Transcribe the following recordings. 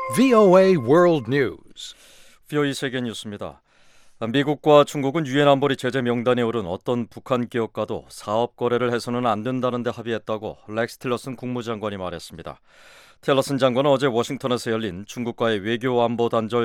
VOA World News. VOA 세계 뉴스입니다. 미국과 중국은 유엔 안보리 제재 명단에 오른 어떤 북한 기업과도 사업 거래를 해서는 안 된다는 데 합의했다고 렉스 틸러슨 국무장관이 말했습니다. 틸러슨 장관은 어제 워싱턴에서 열린 중국과의 외교 안보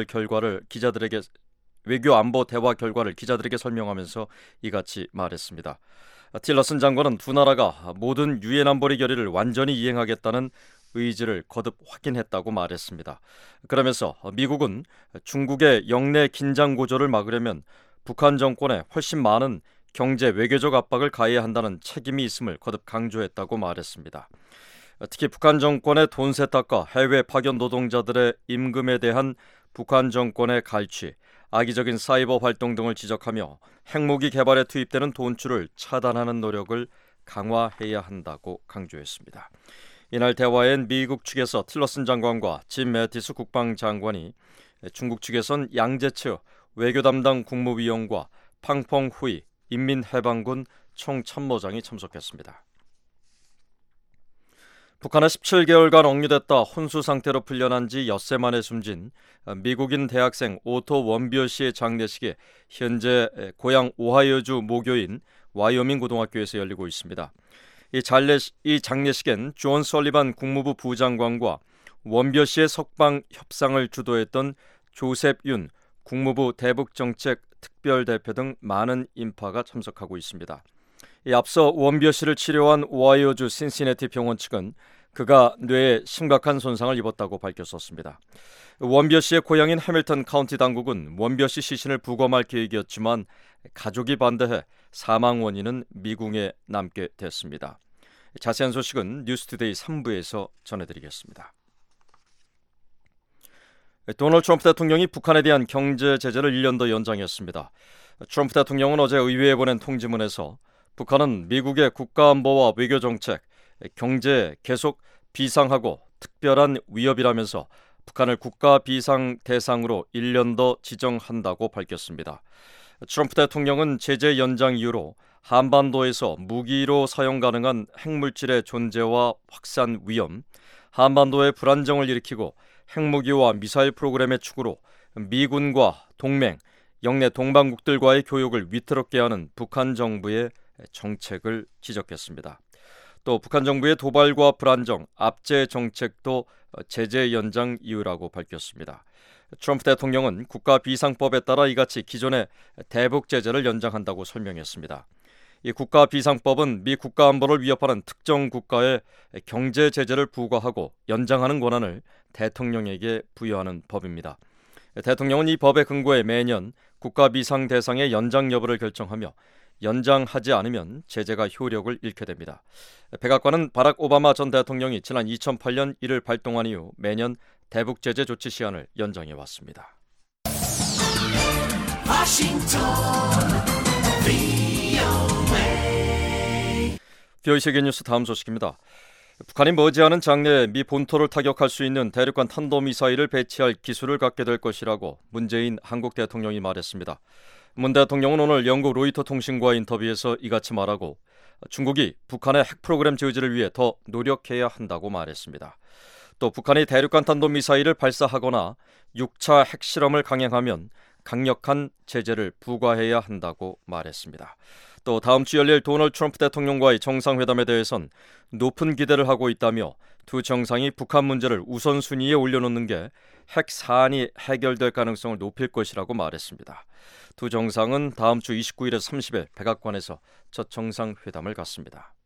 대화 결과를 기자들에게 설명하면서 이같이 말했습니다. 틸러슨 장관은 두 나라가 모든 유엔 안보리 결의를 완전히 이행하겠다는 의지를 거듭 확인했다고 말했습니다. 그러면서 미국은 중국의 영내 긴장 고조를 막으려면 북한 정권에 훨씬 많은 경제 외교적 압박을 가해야 한다는 책임이 있음을 거듭 강조했다고 말했습니다. 특히 북한 정권의 돈 세탁과 해외 파견 노동자들의 임금에 대한 북한 정권의 갈취, 악의적인 사이버 활동 등을 지적하며 핵무기 개발에 투입되는 돈줄을 차단하는 노력을 강화해야 한다고 강조했습니다. 이날 대화엔 미국 측에서 틸러슨 장관과 짐 매티스 국방장관이, 중국 측에선 양재츠 외교 담당 국무위원과 팡펑후이 인민해방군 총참모장이 참석했습니다. 북한에 17개월간 억류됐다 혼수 상태로 풀려난 지 엿새 만에 숨진 미국인 대학생 오토 원비어 씨의 장례식이 현재 고향 오하이오주 모교인 와이오밍 고등학교에서 열리고 있습니다. 이 장례식엔 존 설리반 국무부 부장관과 원비어 씨의 석방 협상을 주도했던 조셉 윤 국무부 대북정책 특별대표 등 많은 인파가 참석하고 있습니다. 앞서 원비어 씨를 치료한 오하이오주 신시내티 병원 측은 그가 뇌에 심각한 손상을 입었다고 밝혔었습니다. 원비어 씨의 고향인 해밀턴 카운티 당국은 원비어 씨 시신을 부검할 계획이었지만 가족이 반대해 사망 원인은 미궁에 남게 됐습니다. 자세한 소식은 뉴스투데이 3부에서 전해드리겠습니다. 도널드 트럼프 대통령이 북한에 대한 경제 제재를 1년 더 연장했습니다. 트럼프 대통령은 어제 의회에 보낸 통지문에서 북한은 미국의 국가안보와 외교정책, 경제에 계속 비상하고 특별한 위협이라면서 북한을 국가 비상 대상으로 1년 더 지정한다고 밝혔습니다. 트럼프 대통령은 제재 연장 이유로 한반도에서 무기로 사용 가능한 핵물질의 존재와 확산 위험, 한반도의 불안정을 일으키고 핵무기와 미사일 프로그램의 축으로 미군과 동맹, 영내 동반국들과의 교역을 위태롭게 하는 북한 정부의 정책을 지적했습니다. 또 북한 정부의 도발과 불안정, 압제 정책도 제재 연장 이유라고 밝혔습니다. 트럼프 대통령은 국가 비상법에 따라 이같이 기존의 대북 제재를 연장한다고 설명했습니다. 이 국가 비상법은 미 국가 안보를 위협하는 특정 국가에 경제 제재를 부과하고 연장하는 권한을 대통령에게 부여하는 법입니다. 대통령은 이 법에 근거해 매년 국가 비상 대상의 연장 여부를 결정하며 연장하지 않으면 제재가 효력을 잃게 됩니다. 백악관은 바락 오바마 전 대통령이 지난 2008년 이를 발동한 이후 매년 대북 제재 조치 시한을 연장해 왔습니다. VOA 세계 뉴스 다음 소식입니다. 북한이 머지않은 장래에 미 본토를 타격할 수 있는 대륙간 탄도미사일을 배치할 기술을 갖게 될 것이라고 문재인 한국 대통령이 말했습니다. 문 대통령은 오늘 영국 로이터 통신과 인터뷰에서 이같이 말하고 중국이 북한의 핵 프로그램 저지를 위해 더 노력해야 한다고 말했습니다. 또 북한이 대륙간 탄도미사일을 발사하거나 6차 핵실험을 강행하면 강력한 제재를 부과해야 한다고 말했습니다. 또 다음 주 열릴 도널드 트럼프 대통령과의 정상회담에 대해선 높은 기대를 하고 있다며 두 정상이 북한 문제를 우선순위에 올려놓는 게 핵 사안이 해결될 가능성을 높일 것이라고 말했습니다. 두 정상은 다음 주 29일에서 30일 백악관에서 첫 정상회담을 갖습니다.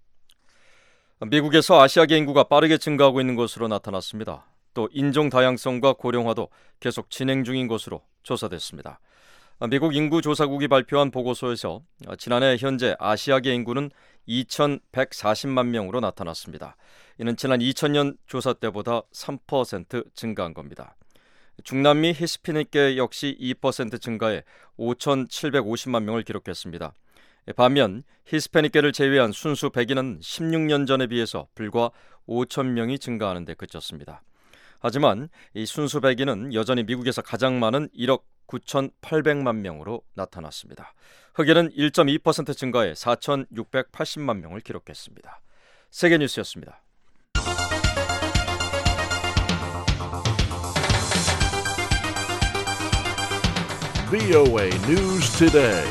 미국에서 아시아계 인구가 빠르게 증가하고 있는 것으로 나타났습니다. 또 인종 다양성과 고령화도 계속 진행 중인 것으로 조사됐습니다. 미국 인구조사국이 발표한 보고서에서 지난해 현재 아시아계 인구는 2,140만 명으로 나타났습니다. 이는 지난 2000년 조사 때보다 3% 증가한 겁니다. 중남미 히스패닉계 역시 2% 증가해 5,750만 명을 기록했습니다. 반면 히스패닉계를 제외한 순수 백인은 16년 전에 비해서 불과 5천 명이 증가하는 데 그쳤습니다. 하지만 이 순수 백인은 여전히 미국에서 가장 많은 1억 9,800만 명으로 나타났습니다. 흑인은 1.2% 증가해 4,680만 명을 기록했습니다. 세계뉴스였습니다. VOA News Today.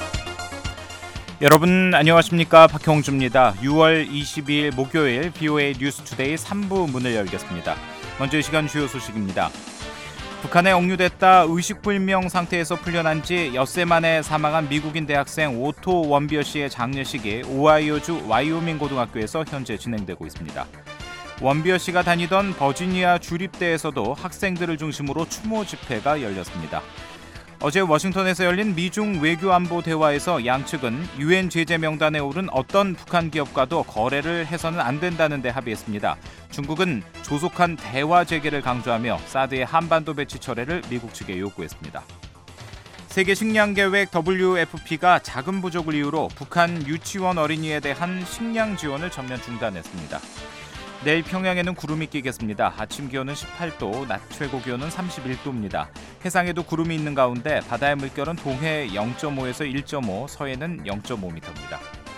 여러분 안녕하십니까? 박형주입니다. 6월 22일 목요일 VOA 뉴스 투데이 3부 문을 열겠습니다. 먼저 이 시간 주요 소식입니다. 북한에 억류됐다 의식불명 상태에서 풀려난 지 엿새 만에 사망한 미국인 대학생 오토 원비어 씨의 장례식이 오하이오주 와이오밍 고등학교에서 현재 진행되고 있습니다. 원비어 씨가 다니던 버지니아 주립대에서도 학생들을 중심으로 추모 집회가 열렸습니다. 어제 워싱턴에서 열린 미중 외교안보 대화에서 양측은 유엔 제재 명단에 오른 어떤 북한 기업과도 거래를 해서는 안 된다는 데 합의했습니다. 중국은 조속한 대화 재개를 강조하며 사드의 한반도 배치 철회를 미국 측에 요구했습니다. 세계 식량 계획 WFP가 자금 부족을 이유로 북한 유치원 어린이에 대한 식량 지원을 전면 중단했습니다. 내일 평양에는 구름이 끼겠습니다. 아침 기온은 18도, 낮 최고 기온은 31도입니다. 해상에도 구름이 있는 가운데 바다의 물결은 동해 0.5에서 1.5, 서해는 0.5m입니다.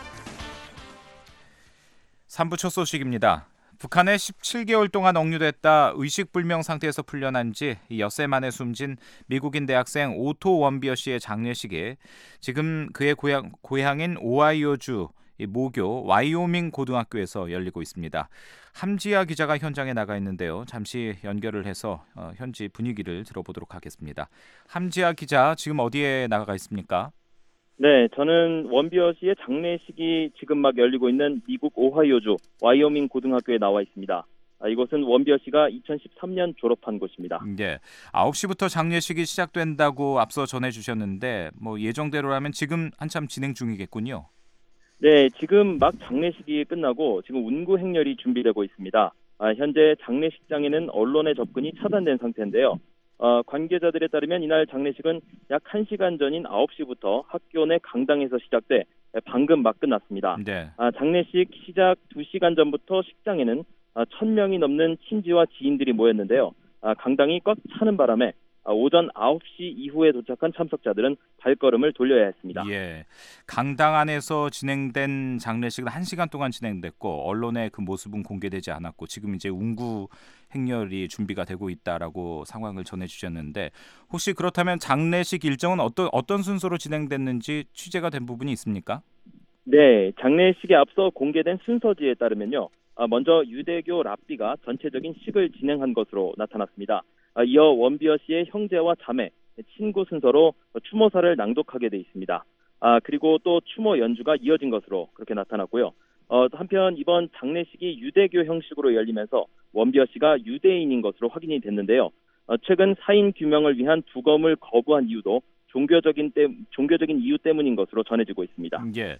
3부 첫 소식입니다. 북한에 17개월 동안 억류됐다 의식불명 상태에서 풀려난 지 엿새 만에 숨진 미국인 대학생 오토 원비어 씨의 장례식에 지금 그의 고향인 오하이오주 모교 와이오밍 고등학교에서 열리고 있습니다. 함지아 기자가 현장에 나가 있는데요. 잠시 연결을 해서 현지 분위기를 들어보도록 하겠습니다. 함지아 기자, 지금 어디에 나가 있습니까? 네, 저는 원비어 씨의 장례식이 지금 막 열리고 있는 미국 오하이오주 와이오밍 고등학교에 나와 있습니다. 이곳은 원비어 씨가 2013년 졸업한 곳입니다. 네, 9시부터 장례식이 시작된다고 앞서 전해주셨는데 예정대로라면 지금 한참 진행 중이겠군요. 네, 지금 막 장례식이 끝나고 지금 운구 행렬이 준비되고 있습니다. 현재 장례식장에는 언론의 접근이 차단된 상태인데요. 관계자들에 따르면 이날 장례식은 약 1시간 전인 9시부터 학교 내 강당에서 시작돼 방금 막 끝났습니다. 네. 장례식 시작 2시간 전부터 식장에는 1,000명이 넘는 친지와 지인들이 모였는데요. 강당이 꽉 차는 바람에 오전 9시 이후에 도착한 참석자들은 발걸음을 돌려야 했습니다. 예, 강당 안에서 진행된 장례식은 1시간 동안 진행됐고 언론의 그 모습은 공개되지 않았고 지금 이제 운구 행렬이 준비가 되고 있다라고 상황을 전해주셨는데 혹시 그렇다면 장례식 일정은 어떤 순서로 진행됐는지 취재가 된 부분이 있습니까? 네, 장례식에 앞서 공개된 순서지에 따르면요. 먼저 유대교 랍비가 전체적인 식을 진행한 것으로 나타났습니다. 이어 원비어 씨의 형제와 자매, 친구 순서로 추모사를 낭독하게 돼 있습니다. 그리고 또 추모 연주가 이어진 것으로 그렇게 나타났고요. 한편 이번 장례식이 유대교 형식으로 열리면서 원비어 씨가 유대인인 것으로 확인이 됐는데요. 최근 사인 규명을 위한 부검을 거부한 이유도 종교적인 이유 때문인 것으로 전해지고 있습니다. 예.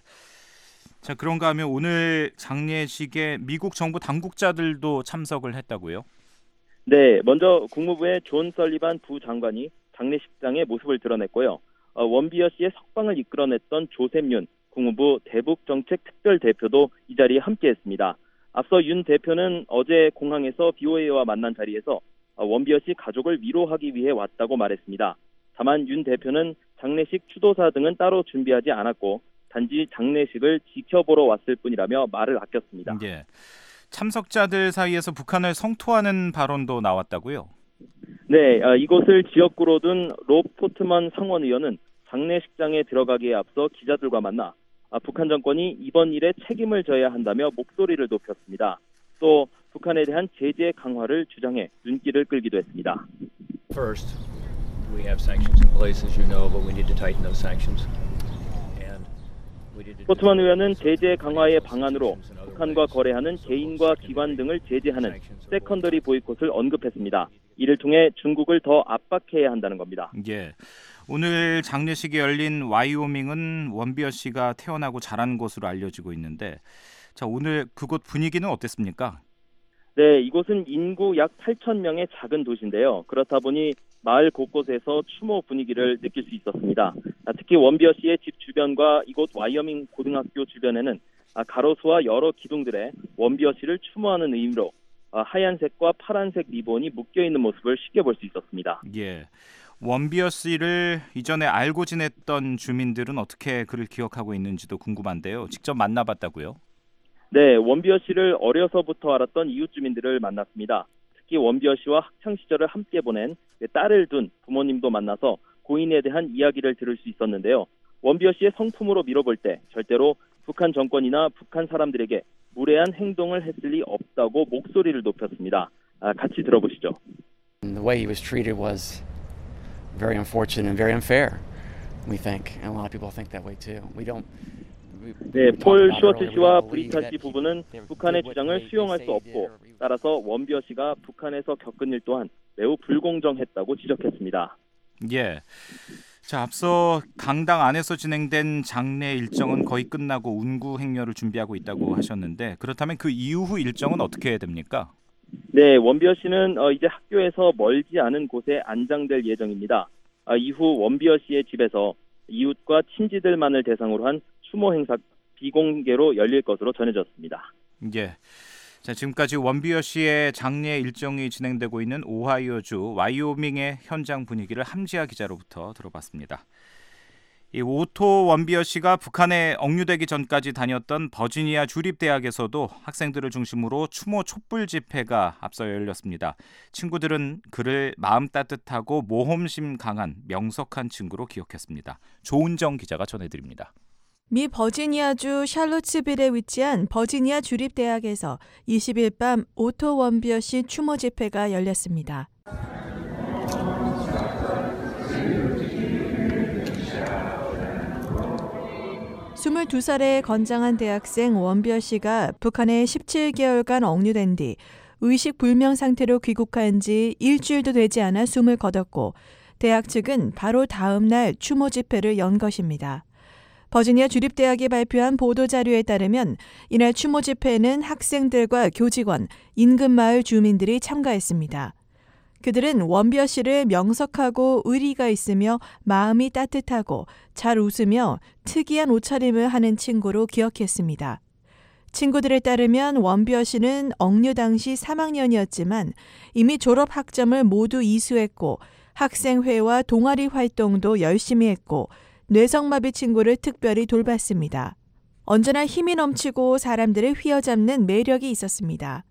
자, 그런가 하면 오늘 장례식에 미국 정부 당국자들도 참석을 했다고요? 네, 먼저 국무부의 존 설리반 부장관이 장례식장의 모습을 드러냈고요. 원비어 씨의 석방을 이끌어냈던 조셉 윤 국무부 대북정책특별대표도 이 자리에 함께했습니다. 앞서 윤 대표는 어제 공항에서 BOA와 만난 자리에서 원비어 씨 가족을 위로하기 위해 왔다고 말했습니다. 다만 윤 대표는 장례식 추도사 등은 따로 준비하지 않았고 단지 장례식을 지켜보러 왔을 뿐이라며 말을 아꼈습니다. 예. 참석자들 사이에서 북한을 성토하는 발언도 나왔다고요? 네, 이곳을 지역구로 둔 롭 포트먼 상원 의원은 장례식장에 들어가기에 앞서 기자들과 만나 북한 정권이 이번 일에 책임을 져야 한다며 목소리를 높였습니다. 또 북한에 대한 제재 강화를 주장해 눈길을 끌기도 했습니다. First, we have sanctions in place, as you know, but we need to tighten those sanctions. 포트먼 의원은 제재 강화의 방안으로 북한과 거래하는 개인과 기관 등을 제재하는 세컨더리 보이콧을 언급했습니다. 이를 통해 중국을 더 압박해야 한다는 겁니다. 예. 오늘 장례식이 열린 와이오밍은 원비어 씨가 태어나고 자란 곳으로 알려지고 있는데 자, 오늘 그곳 분위기는 어땠습니까? 네, 이곳은 인구 약 8,000명의 작은 도시인데요. 그렇다 보니 마을 곳곳에서 추모 분위기를 느낄 수 있었습니다. 특히 원비어 씨의 집 주변과 이곳 와이어밍 고등학교 주변에는 가로수와 여러 기둥들에 원비어 씨를 추모하는 의미로 하얀색과 파란색 리본이 묶여있는 모습을 쉽게 볼 수 있었습니다. 예. 원비어 씨를 이전에 알고 지냈던 주민들은 어떻게 그를 기억하고 있는지도 궁금한데요. 직접 만나봤다고요? 네, 원비어 씨를 어려서부터 알았던 이웃 주민들을 만났습니다. 특히 원비어 씨와 학창 시절을 함께 보낸 딸을 둔 부모님도 만나서 고인에 대한 이야기를 들을 수 있었는데요. 원비어 씨의 성품으로 밀어볼 때 절대로 북한 정권이나 북한 사람들에게 무례한 행동을 했을 리 없다고 목소리를 높였습니다. 같이 들어보시죠. The way he was treated was very unfortunate and very unfair, we think. And a lot of people think that way too. 네, 폴 슈워츠 씨와 브리타 씨 부부는 북한의 주장을 수용할 수 없고 따라서 원비어 씨가 북한에서 겪은 일 또한 매우 불공정했다고 지적했습니다. 예. 자, 앞서 강당 안에서 진행된 장례 일정은 거의 끝나고 운구 행렬을 준비하고 있다고 하셨는데 그렇다면 그 이후 일정은 어떻게 해야 됩니까? 네, 원비어 씨는 이제 학교에서 멀지 않은 곳에 안장될 예정입니다. 이후 원비어 씨의 집에서 이웃과 친지들만을 대상으로 한 추모 행사 비공개로 열릴 것으로 전해졌습니다. 예. 자, 지금까지 원비어 씨의 장례 일정이 진행되고 있는 오하이오주 와이오밍의 현장 분위기를 함지아 기자로부터 들어봤습니다. 이 오토 원비어 씨가 북한에 억류되기 전까지 다녔던 버지니아 주립대학에서도 학생들을 중심으로 추모 촛불 집회가 앞서 열렸습니다. 친구들은 그를 마음 따뜻하고 모험심 강한 명석한 친구로 기억했습니다. 조은정 기자가 전해드립니다. 미 버지니아주 샬롯츠빌에 위치한 버지니아 주립대학에서 20일 밤 오토 원비어 씨 추모 집회가 열렸습니다. 22살의 건장한 대학생 원비어 씨가 북한에 17개월간 억류된 뒤 의식불명 상태로 귀국한 지 일주일도 되지 않아 숨을 거뒀고 대학 측은 바로 다음 날 추모 집회를 연 것입니다. 버지니아 주립대학이 발표한 보도자료에 따르면 이날 추모 집회에는 학생들과 교직원, 인근 마을 주민들이 참가했습니다. 그들은 원비어 씨를 명석하고 의리가 있으며 마음이 따뜻하고 잘 웃으며 특이한 옷차림을 하는 친구로 기억했습니다. 친구들에 따르면 원비어 씨는 억류 당시 3학년이었지만 이미 졸업 학점을 모두 이수했고 학생회와 동아리 활동도 열심히 했고 뇌성마비 친구를 특별히 돌봤습니다. 언제나 힘이 넘치고 사람들을 휘어잡는 매력이 있었습니다.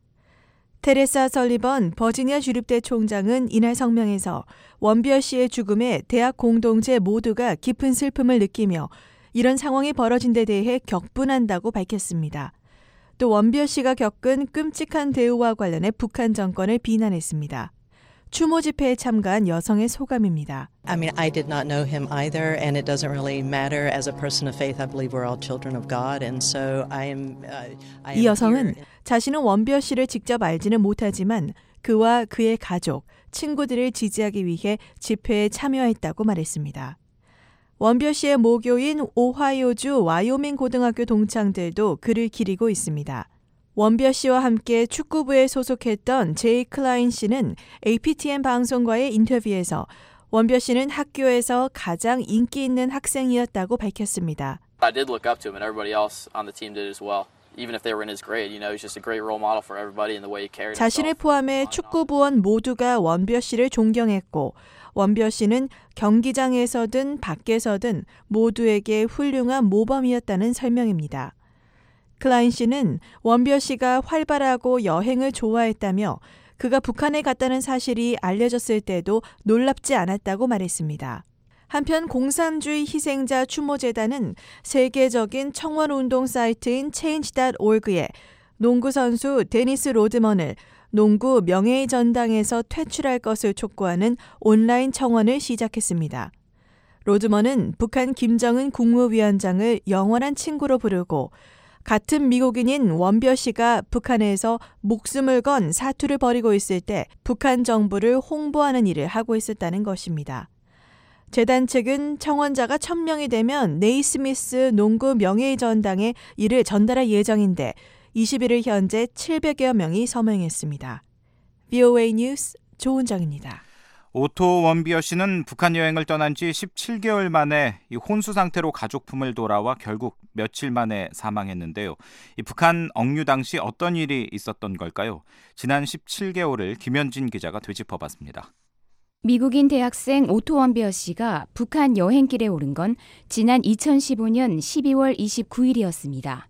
테레사 설리번 버지니아 주립대 총장은 이날 성명에서 원비어 씨의 죽음에 대학 공동체 모두가 깊은 슬픔을 느끼며 이런 상황이 벌어진 데 대해 격분한다고 밝혔습니다. 또 원비어 씨가 겪은 끔찍한 대우와 관련해 북한 정권을 비난했습니다. 추모 집회에 참가한 여성의 소감입니다. I mean, I did not know him either, and it doesn't really matter. As a person of faith, I believe we're all children of God, and so I am. 이 여성은 자신은 원비어 씨를 직접 알지는 못하지만 그와 그의 가족, 친구들을 지지하기 위해 집회에 참여했다고 말했습니다. 원비어 씨의 모교인 오하이오주 와이오밍 고등학교 동창들도 그를 기리고 있습니다. 원비어 씨와 함께 축구부에 소속했던 제이 클라인 씨는 APTN 방송과의 인터뷰에서 원비어 씨는 학교에서 가장 인기 있는 학생이었다고 밝혔습니다. I did look up to him and everybody else on the team did as well. Even if they were in his grade, you know, he's just a great role model for everybody in the way he carried himself. 자신을 포함해 축구부원 모두가 원비어 씨를 존경했고 원비어 씨는 경기장에서든 밖에서든 모두에게 훌륭한 모범이었다는 설명입니다. 클라인 씨는 원비어 씨가 활발하고 여행을 좋아했다며 그가 북한에 갔다는 사실이 알려졌을 때도 놀랍지 않았다고 말했습니다. 한편 공산주의 희생자 추모재단은 세계적인 청원운동 사이트인 Change.org에 농구 선수 데니스 로드먼을 농구 명예의 전당에서 퇴출할 것을 촉구하는 온라인 청원을 시작했습니다. 로드먼은 북한 김정은 국무위원장을 영원한 친구로 부르고 같은 미국인인 원비어 씨가 북한에서 목숨을 건 사투를 벌이고 있을 때 북한 정부를 홍보하는 일을 하고 있었다는 것입니다. 재단 측은 청원자가 1000명이 되면 네이스미스 농구 명예의 전당에 이를 전달할 예정인데 21일 현재 700여 명이 서명했습니다. VOA 뉴스 조은정입니다. 오토 원비어 씨는 북한 여행을 떠난 지 17개월 만에 혼수 상태로 가족품을 돌아와 결국 며칠 만에 사망했는데요. 이 북한 억류 당시 어떤 일이 있었던 걸까요? 지난 17개월을 김현진 기자가 되짚어봤습니다. 미국인 대학생 오토 원비어 씨가 북한 여행길에 오른 건 지난 2015년 12월 29일이었습니다.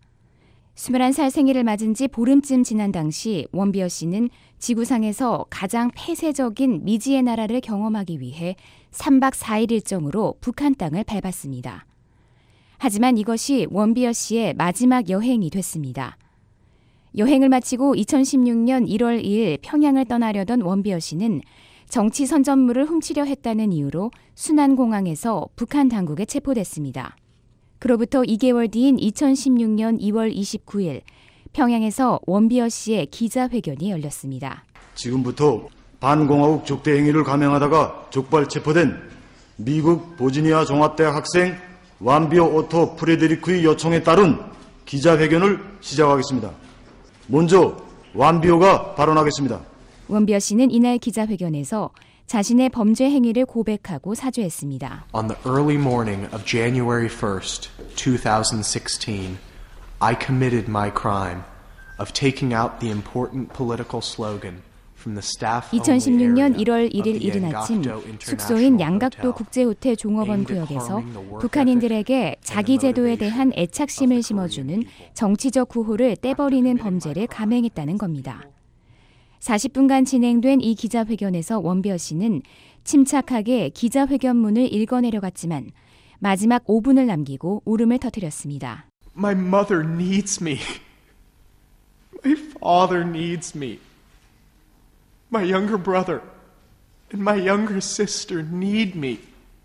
21살 생일을 맞은 지 보름쯤 지난 당시 원비어 씨는 지구상에서 가장 폐쇄적인 미지의 나라를 경험하기 위해 3박 4일 일정으로 북한 땅을 밟았습니다. 하지만 이것이 원비어 씨의 마지막 여행이 됐습니다. 여행을 마치고 2016년 1월 2일 평양을 떠나려던 원비어 씨는 정치 선전물을 훔치려 했다는 이유로 순안공항에서 북한 당국에 체포됐습니다. 그로부터 2개월 뒤인 2016년 2월 29일 평양에서 원비어 씨의 기자회견이 열렸습니다. 지금부터 반공화국 족대 행위를 감행하다가 족발 체포된 미국 버지니아 종합대학 학생 완비어 오토 프레데리크의 요청에 따른 기자회견을 시작하겠습니다. 먼저 완비어가 발언하겠습니다. 원비어 씨는 이날 기자회견에서 자신의 범죄 행위를 고백하고 사죄했습니다. On the early morning of January 1st, 2016, I committed my crime of taking out the important political slogan from the staff only 2016년 area 1월 of 1일 the 이른 아침 Yangakdo 숙소인 International 양각도 Hotel. 국제호텔 종업원 구역에서 북한인들에게 자기 제도에 대한 애착심을 심어주는 정치적 구호를 떼버리는 범죄를 감행했다는 겁니다. 40분간 진행된 이 기자회견에서 원비어 씨는 침착하게 기자회견문을 읽어내려갔지만 마지막 5분을 남기고 울음을 터뜨렸습니다. My mother needs me. My father needs me. My younger brother and my younger sister need me.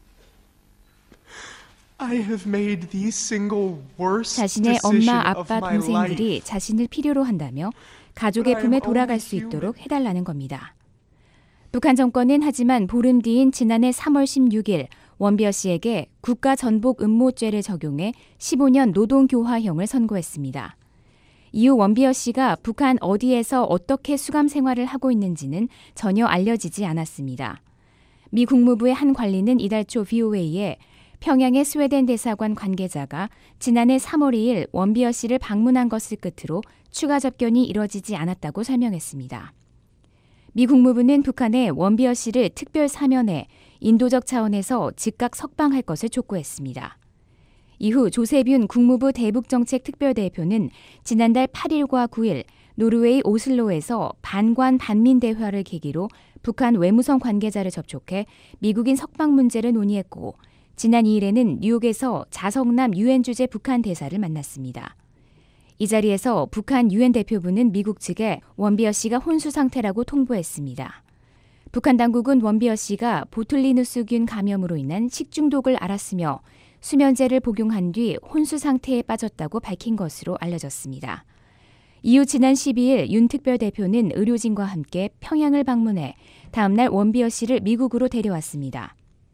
I have made the single worst 자신의 decision 엄마, of 아빠, my life. 동생들이 자신을 필요로 한다며 가족의 품에 돌아갈 수 있도록 해달라는 겁니다. 북한 정권은 하지만 보름 뒤인 지난해 3월 16일 원비어 씨에게 국가전복 음모죄를 적용해 15년 노동교화형을 선고했습니다. 이후 원비어 씨가 북한 어디에서 어떻게 수감 생활을 하고 있는지는 전혀 알려지지 않았습니다. 미 국무부의 한 관리는 이달 초 VOA에 평양의 스웨덴 대사관 관계자가 지난해 3월 2일 원비어 씨를 방문한 것을 끝으로 추가 접견이 이뤄지지 않았다고 설명했습니다. 미 국무부는 북한에 원비어 씨를 특별 사면해 인도적 차원에서 즉각 석방할 것을 촉구했습니다. 이후 조세뷴 국무부 대북정책 특별대표는 지난달 8일과 9일 노르웨이 오슬로에서 반관 반민 대화를 계기로 북한 외무성 관계자를 접촉해 미국인 석방 문제를 논의했고 지난 2일에는 뉴욕에서 자성남 유엔 주재 북한 대사를 만났습니다. 이 자리에서 북한 유엔 대표부는 미국 측에 원비어 씨가 혼수 상태라고 통보했습니다. 북한 당국은 원비어 씨가 보툴리누스균 감염으로 인한 식중독을 앓았으며 수면제를 복용한 뒤 혼수 상태에 빠졌다고 밝힌 것으로 알려졌습니다. 이후 지난 12일 윤 특별대표는 의료진과 함께 평양을 방문해 다음날 원비어 씨를 미국으로 데려왔습니다.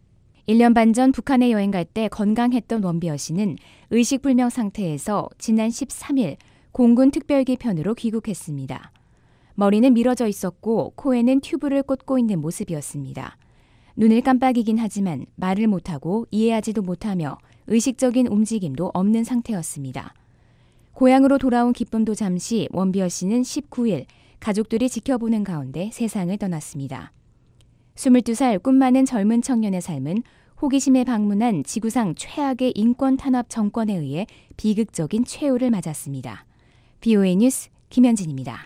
1년 반 전 북한에 여행 갈 때 건강했던 원비어 씨는 의식불명 상태에서 지난 13일 공군 특별기 편으로 귀국했습니다. 머리는 밀어져 있었고 코에는 튜브를 꽂고 있는 모습이었습니다. 눈을 깜빡이긴 하지만 말을 못하고 이해하지도 못하며 의식적인 움직임도 없는 상태였습니다. 고향으로 돌아온 기쁨도 잠시 원비어 씨는 19일 가족들이 지켜보는 가운데 세상을 떠났습니다. 22살 꿈 많은 젊은 청년의 삶은 호기심에 방문한 지구상 최악의 인권 탄압 정권에 의해 비극적인 최후를 맞았습니다. VOA 뉴스 김현진입니다.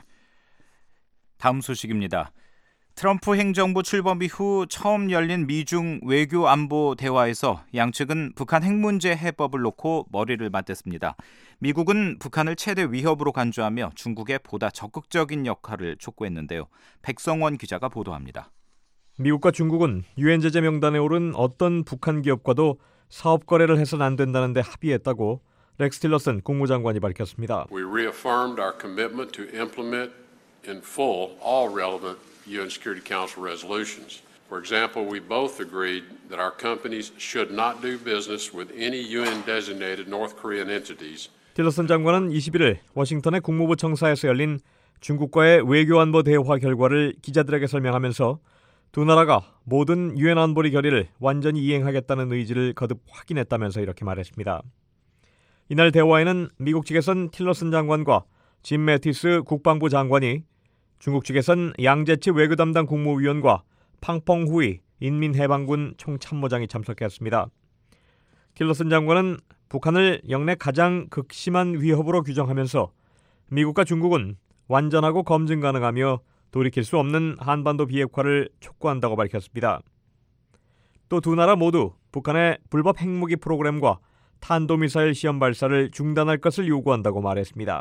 다음 소식입니다. 트럼프 행정부 출범 이후 처음 열린 미중 외교 안보 대화에서 양측은 북한 핵 문제 해법을 놓고 머리를 맞댔습니다. 미국은 북한을 최대 위협으로 간주하며 중국에 보다 적극적인 역할을 촉구했는데요. 백성원 기자가 보도합니다. 미국과 중국은 유엔 제재 명단에 오른 어떤 북한 기업과도 사업 거래를 해서는 안 된다는 데 합의했다고 렉스 틸러슨 국무장관이 밝혔습니다. We reaffirmed our commitment to implement in full all relevant UN Security Council resolutions. For example, we both agreed that our companies should not do business with any UN-designated North Korean entities. 틸러슨 장관은 21일 워싱턴의 국무부 청사에서 열린 중국과의 외교안보 대화 결과를 기자들에게 설명하면서 두 나라가 모든 유엔 안보리 결의를 완전히 이행하겠다는 의지를 거듭 확인했다면서 이렇게 말했습니다. 이날 대화에는 미국 측에선 틸러슨 장관과 짐 매티스 국방부 장관이, 중국 측에선 양재치 외교 담당 국무위원과 팡펑후이 인민해방군 총참모장이 참석했습니다. 틸러슨 장관은 북한을 역내 가장 극심한 위협으로 규정하면서 미국과 중국은 완전하고 검증 가능하며 돌이킬 수 없는 한반도 비핵화를 촉구한다고 밝혔습니다. 또 두 나라 모두 북한의 불법 핵무기 프로그램과 탄도미사일 시험 발사를 중단할 것을 요구한다고 말했습니다.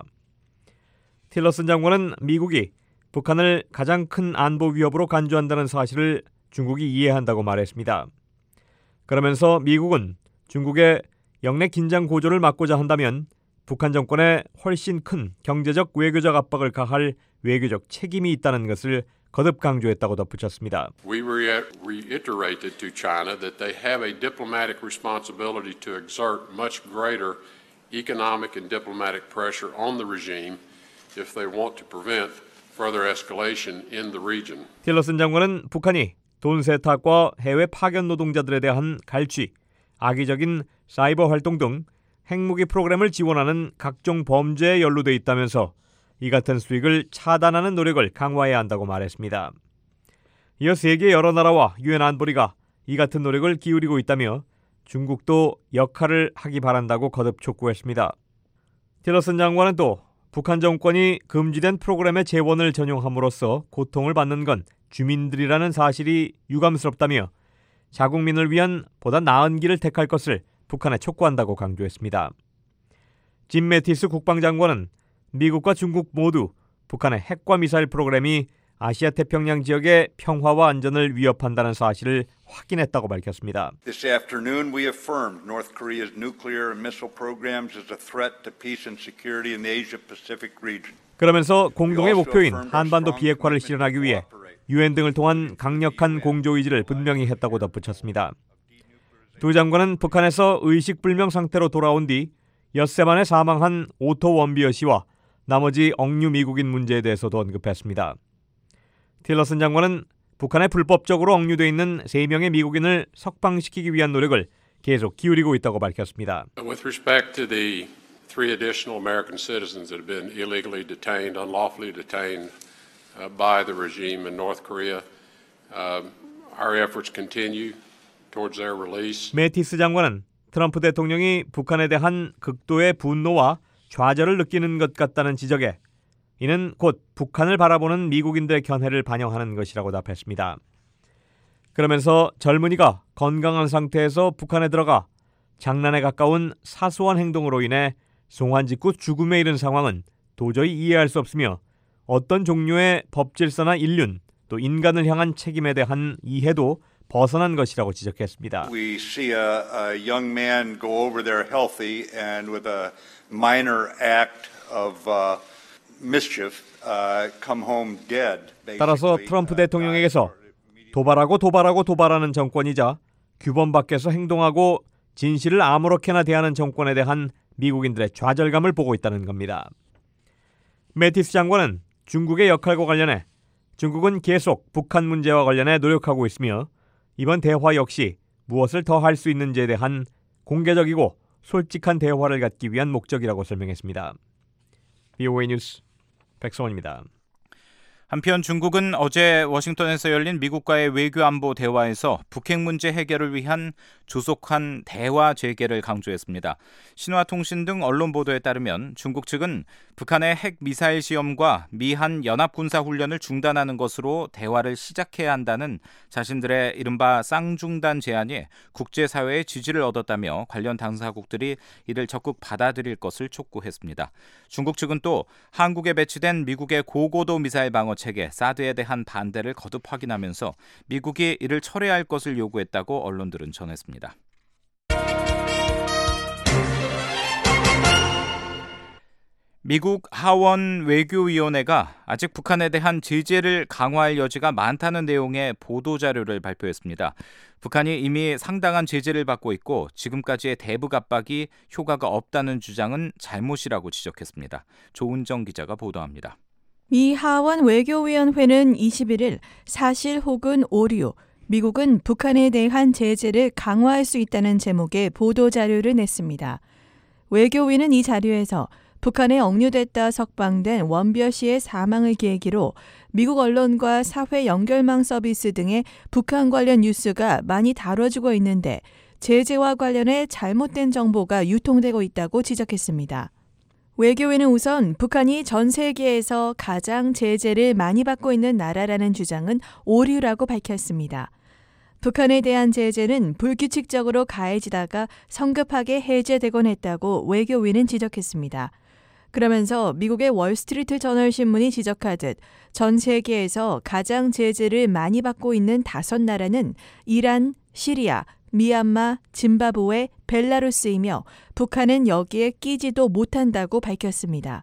틸러슨 장관은 미국이 북한을 가장 큰 안보 위협으로 간주한다는 사실을 중국이 이해한다고 말했습니다. 그러면서 미국은 중국의 영내 긴장 고조를 막고자 한다면 북한 정권에 훨씬 큰 경제적 외교적 압박을 가할 외교적 책임이 있다는 것을 거듭 강조했다고 덧붙였습니다. We reiterated to China that they have a diplomatic responsibility to exert much greater economic and diplomatic pressure on the regime if they want to prevent further escalation in the region. 틸러슨 장관은 북한이 돈 세탁과 해외 파견 노동자들에 대한 갈취, 악의적인 사이버 활동 등 핵무기 프로그램을 지원하는 각종 범죄에 연루돼 있다면서 이 같은 수익을 차단하는 노력을 강화해야 한다고 말했습니다. 이어 세계 여러 나라와 유엔 안보리가 이 같은 노력을 기울이고 있다며 중국도 역할을 하기 바란다고 거듭 촉구했습니다. 틸러슨 장관은 또 북한 정권이 금지된 프로그램의 재원을 전용함으로써 고통을 받는 건 주민들이라는 사실이 유감스럽다며 자국민을 위한 보다 나은 길을 택할 것을 북한에 촉구한다고 강조했습니다. 짐 매티스 국방장관은 미국과 중국 모두 북한의 핵과 미사일 프로그램이 아시아 태평양 지역의 평화와 안전을 위협한다는 사실을 확인했다고 밝혔습니다. This afternoon we affirmed North Korea's nuclear and missile programs as a threat to peace and security in the Asia-Pacific region. 그러면서 공동의 목표인 한반도 비핵화를 실현하기 위해 유엔 등을 통한 강력한 공조 의지를 분명히 했다고 덧붙였습니다. 두 장관은 북한에서 의식불명 상태로 돌아온 뒤 엿새 만에 사망한 오토 원비어 씨와 나머지 억류 미국인 문제에 대해서도 언급했습니다. 틸러슨 장관은 북한에 불법적으로 억류돼 있는 3명의 미국인을 석방시키기 위한 노력을 계속 기울이고 있다고 밝혔습니다. With respect to the 3 additional American citizens that have been illegally detained, unlawfully detained by the regime in North Korea, our efforts continue towards their release. 매티스 장관은 트럼프 대통령이 북한에 대한 극도의 분노와 좌절을 느끼는 것 같다는 지적에 이는 곧 북한을 바라보는 미국인들의 견해를 반영하는 것이라고 답했습니다. 그러면서 젊은이가 건강한 상태에서 북한에 들어가 장난에 가까운 사소한 행동으로 인해 송환 직후 죽음에 이른 상황은 도저히 이해할 수 없으며 어떤 종류의 법질서나 인륜 또 인간을 향한 책임에 대한 이해도 벗어난 것이라고 지적했습니다. We see a young man go over there healthy and with a minor act of mischief come home dead. 따라서 트럼프 대통령에게서 도발하는 정권이자 규범 밖에서 행동하고 진실을 아무렇게나 대하는 정권에 대한 미국인들의 좌절감을 보고 있다는 겁니다. 매티스 장관은 중국의 역할과 관련해 중국은 계속 북한 문제와 관련해 노력하고 있으며 이번 대화 역시 무엇을 더 할 수 있는지에 대한 공개적이고 솔직한 대화를 갖기 위한 목적이라고 설명했습니다. VOA 뉴스 백성원입니다. 한편 중국은 어제 워싱턴에서 열린 미국과의 외교안보 대화에서 북핵 문제 해결을 위한 조속한 대화 재개를 강조했습니다. 신화통신 등 언론 보도에 따르면 중국 측은 북한의 핵 미사일 시험과 미한 연합군사훈련을 중단하는 것으로 대화를 시작해야 한다는 자신들의 이른바 쌍중단 제안이 국제사회의 지지를 얻었다며 관련 당사국들이 이를 적극 받아들일 것을 촉구했습니다. 중국 측은 또 한국에 배치된 미국의 고고도 미사일 방어 체계 사드에 대한 반대를 거듭 확인하면서 미국이 이를 철회할 것을 요구했다고 언론들은 전했습니다. 미국 하원 외교위원회가 아직 북한에 대한 제재를 강화할 여지가 많다는 내용의 보도자료를 발표했습니다. 북한이 이미 상당한 제재를 받고 있고 지금까지의 대북 압박이 효과가 없다는 주장은 잘못이라고 지적했습니다. 조은정 기자가 보도합니다. 미 하원 외교위원회는 21일 사실 혹은 오류, 미국은 북한에 대한 제재를 강화할 수 있다는 제목의 보도자료를 냈습니다. 외교위는 이 자료에서 북한에 억류됐다 석방된 원비어 씨의 사망을 계기로 미국 언론과 사회 연결망 서비스 등의 북한 관련 뉴스가 많이 다뤄지고 있는데 제재와 관련해 잘못된 정보가 유통되고 있다고 지적했습니다. 외교위는 우선 북한이 전 세계에서 가장 제재를 많이 받고 있는 나라라는 주장은 오류라고 밝혔습니다. 북한에 대한 제재는 불규칙적으로 가해지다가 성급하게 해제되곤 했다고 외교위는 지적했습니다. 그러면서 미국의 월스트리트 저널 신문이 지적하듯 전 세계에서 가장 제재를 많이 받고 있는 5나라는 이란, 시리아, 미얀마, 짐바브웨, 벨라루스이며 북한은 여기에 끼지도 못한다고 밝혔습니다.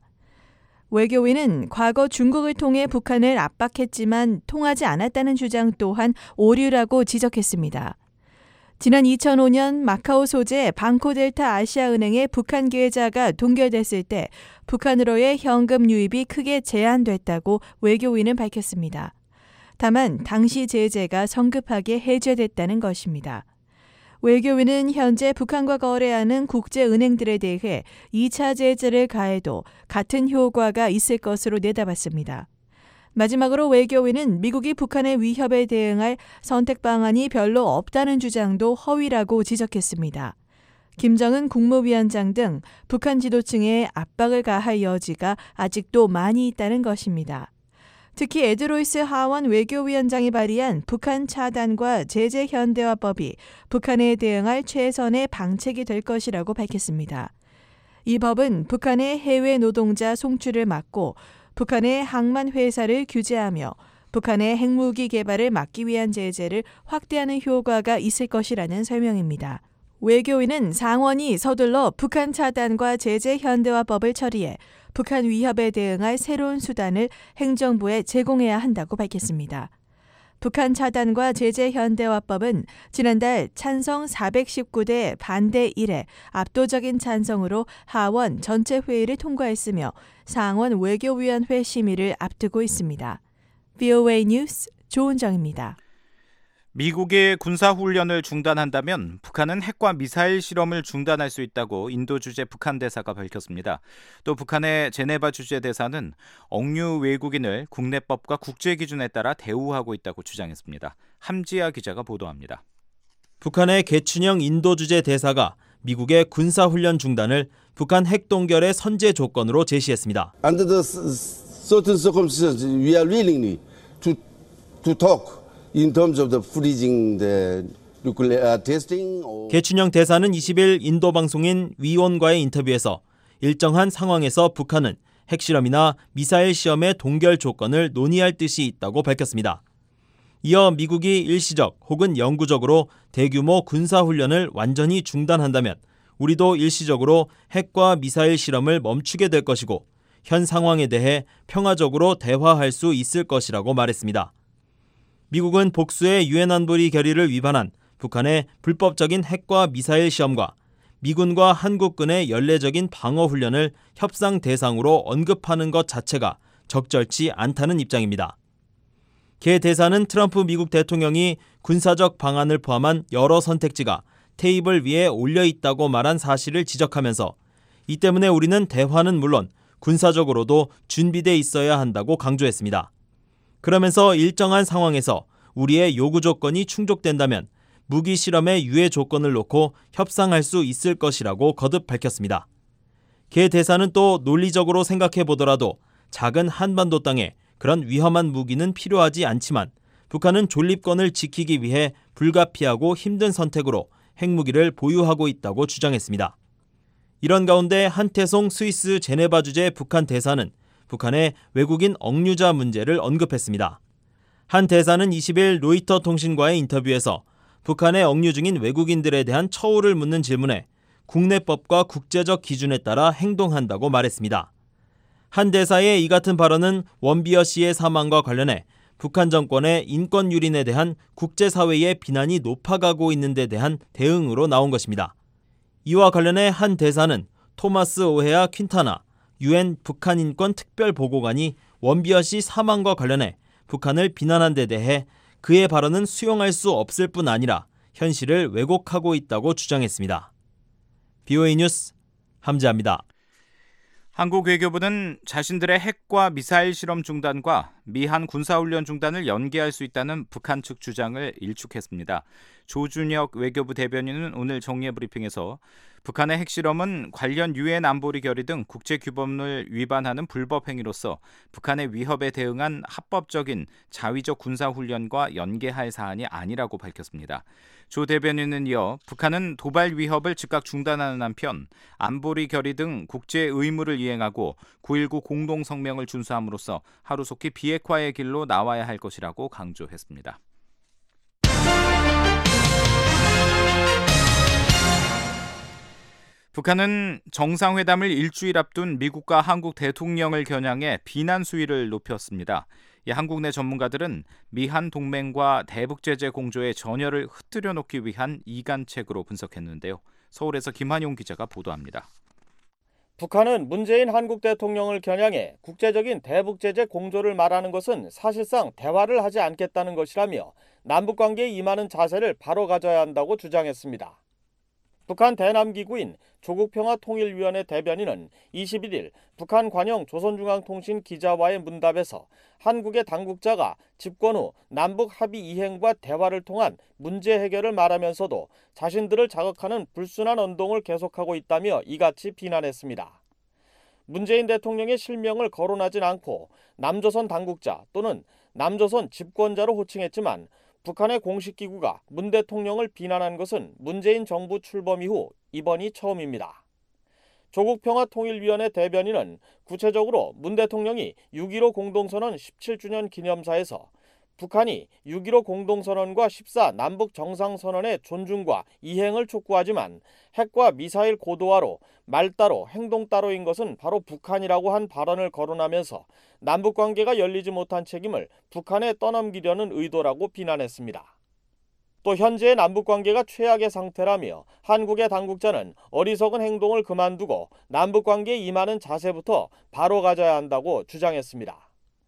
외교위는 과거 중국을 통해 북한을 압박했지만 통하지 않았다는 주장 또한 오류라고 지적했습니다. 지난 2005년 마카오 소재 방코델타 아시아은행의 북한 계좌가 동결됐을 때 북한으로의 현금 유입이 크게 제한됐다고 외교위는 밝혔습니다. 다만 당시 제재가 성급하게 해제됐다는 것입니다. 외교위는 현재 북한과 거래하는 국제은행들에 대해 2차 제재를 가해도 같은 효과가 있을 것으로 내다봤습니다. 마지막으로 외교위는 미국이 북한의 위협에 대응할 선택 방안이 별로 없다는 주장도 허위라고 지적했습니다. 김정은 국무위원장 등 북한 지도층에 압박을 가할 여지가 아직도 많이 있다는 것입니다. 특히 에드로이스 하원 외교위원장이 발의한 북한 차단과 제재 현대화법이 북한에 대응할 최선의 방책이 될 것이라고 밝혔습니다. 이 법은 북한의 해외 노동자 송출을 막고 북한의 항만 회사를 규제하며 북한의 핵무기 개발을 막기 위한 제재를 확대하는 효과가 있을 것이라는 설명입니다. 외교위는 상원이 서둘러 북한 차단과 제재 현대화법을 처리해 북한 위협에 대응할 새로운 수단을 행정부에 제공해야 한다고 밝혔습니다. 북한 차단과 제재 현대화법은 지난달 찬성 419대 반대 1에 압도적인 찬성으로 하원 전체 회의를 통과했으며 상원 외교위원회 심의를 앞두고 있습니다. VOA 뉴스 조은정입니다. 미국의 군사훈련을 중단한다면 북한은 핵과 미사일 실험을 중단할 수 있다고 인도 주재 북한 대사가 밝혔습니다. 또 북한의 제네바 주재 대사는 억류 외국인을 국내법과 국제기준에 따라 대우하고 있다고 주장했습니다. 함지아 기자가 보도합니다. 북한의 개춘영 인도 주재 대사가 미국의 군사훈련 중단을 북한 핵 동결의 선제 조건으로 제시했습니다. Under the certain circumstances, we are willing to talk. In terms of the freezing the nuclear testing. 개춘영 대사는 20일 인도 방송인 위원과의 인터뷰에서 일정한 상황에서 북한은 핵실험이나 미사일 시험의 동결 조건을 논의할 뜻이 있다고 밝혔습니다. 이어 미국이 일시적 혹은 영구적으로 대규모 군사훈련을 완전히 중단한다면 우리도 일시적으로 핵과 미사일 실험을 멈추게 될 것이고 현 상황에 대해 평화적으로 대화할 수 있을 것이라고 말했습니다. 미국은 복수의 유엔 안보리 결의를 위반한 북한의 불법적인 핵과 미사일 시험과 미군과 한국군의 연례적인 방어훈련을 협상 대상으로 언급하는 것 자체가 적절치 않다는 입장입니다. 개 대사는 트럼프 미국 대통령이 군사적 방안을 포함한 여러 선택지가 테이블 위에 올려 있다고 말한 사실을 지적하면서 이 때문에 우리는 대화는 물론 군사적으로도 준비돼 있어야 한다고 강조했습니다. 그러면서 일정한 상황에서 우리의 요구 조건이 충족된다면 무기 실험의 유예 조건을 놓고 협상할 수 있을 것이라고 거듭 밝혔습니다. 개 대사는 또 논리적으로 생각해 보더라도 작은 한반도 땅에 그런 위험한 무기는 필요하지 않지만 북한은 존립권을 지키기 위해 불가피하고 힘든 선택으로 핵무기를 보유하고 있다고 주장했습니다. 이런 가운데 한태송 스위스 제네바 주재 북한 대사는 북한의 외국인 억류자 문제를 언급했습니다. 한 대사는 20일 로이터 통신과의 인터뷰에서 북한에 억류 중인 외국인들에 대한 처우를 묻는 질문에 국내법과 국제적 기준에 따라 행동한다고 말했습니다. 한 대사의 이 같은 발언은 원비어 씨의 사망과 관련해 북한 정권의 인권 유린에 대한 국제사회의 비난이 높아가고 있는 데 대한 대응으로 나온 것입니다. 이와 관련해 한 대사는 토마스 오헤아 퀸타나 유엔 북한 인권 특별보고관이 원비어 씨 사망과 관련해 북한을 비난한 데 대해 그의 발언은 수용할 수 없을 뿐 아니라 현실을 왜곡하고 있다고 주장했습니다. BOA 뉴스 함지아입니다. 한국 외교부는 자신들의 핵과 미사일 실험 중단과 미한 군사훈련 중단을 연계할 수 있다는 북한 측 주장을 일축했습니다. 조준혁 외교부 대변인은 오늘 정례 브리핑에서 북한의 핵실험은 관련 유엔 안보리 결의 등 국제 규범을 위반하는 불법 행위로서 북한의 위협에 대응한 합법적인 자위적 군사훈련과 연계할 사안이 아니라고 밝혔습니다. 조 대변인은 이어 북한은 도발 위협을 즉각 중단하는 한편 안보리 결의 등 국제 의무를 이행하고 9.19 공동성명을 준수함으로써 하루속히 비핵화의 길로 나와야 할 것이라고 강조했습니다. 북한은 정상회담을 일주일 앞둔 미국과 한국 대통령을 겨냥해 비난 수위를 높였습니다. 한국 내 전문가들은 미한 동맹과 대북 제재 공조의 전열을 흐트려 놓기 위한 이간책으로 분석했는데요. 서울에서 김한용 기자가 보도합니다. 북한은 문재인 한국 대통령을 겨냥해 국제적인 대북 제재 공조를 말하는 것은 사실상 대화를 하지 않겠다는 것이라며 남북관계에 임하는 자세를 바로 가져야 한다고 주장했습니다. 북한 대남기구인 조국평화통일위원회 대변인은 21일 북한 관영 조선중앙통신 기자와의 문답에서 한국의 당국자가 집권 후 남북 합의 이행과 대화를 통한 문제 해결을 말하면서도 자신들을 자극하는 불순한 언동을 계속하고 있다며 이같이 비난했습니다. 문재인 대통령의 실명을 거론하진 않고 남조선 당국자 또는 남조선 집권자로 호칭했지만 북한의 공식 기구가 문 대통령을 비난한 것은 문재인 정부 출범 이후 이번이 처음입니다. 조국평화통일위원회 대변인은 구체적으로 문 대통령이 6.15 공동선언 17주년 기념사에서 북한이 6.15 공동선언과 14 남북 정상선언의 존중과 이행을 촉구하지만 핵과 미사일 고도화로 말 따로 행동 따로인 것은 바로 북한이라고 한 발언을 거론하면서 남북관계가 열리지 못한 책임을 북한에 떠넘기려는 의도라고 비난했습니다. 또 현재의 남북관계가 최악의 상태라며 한국의 당국자는 어리석은 행동을 그만두고 남북관계에 임하는 자세부터 바로 가져야 한다고 주장했습니다.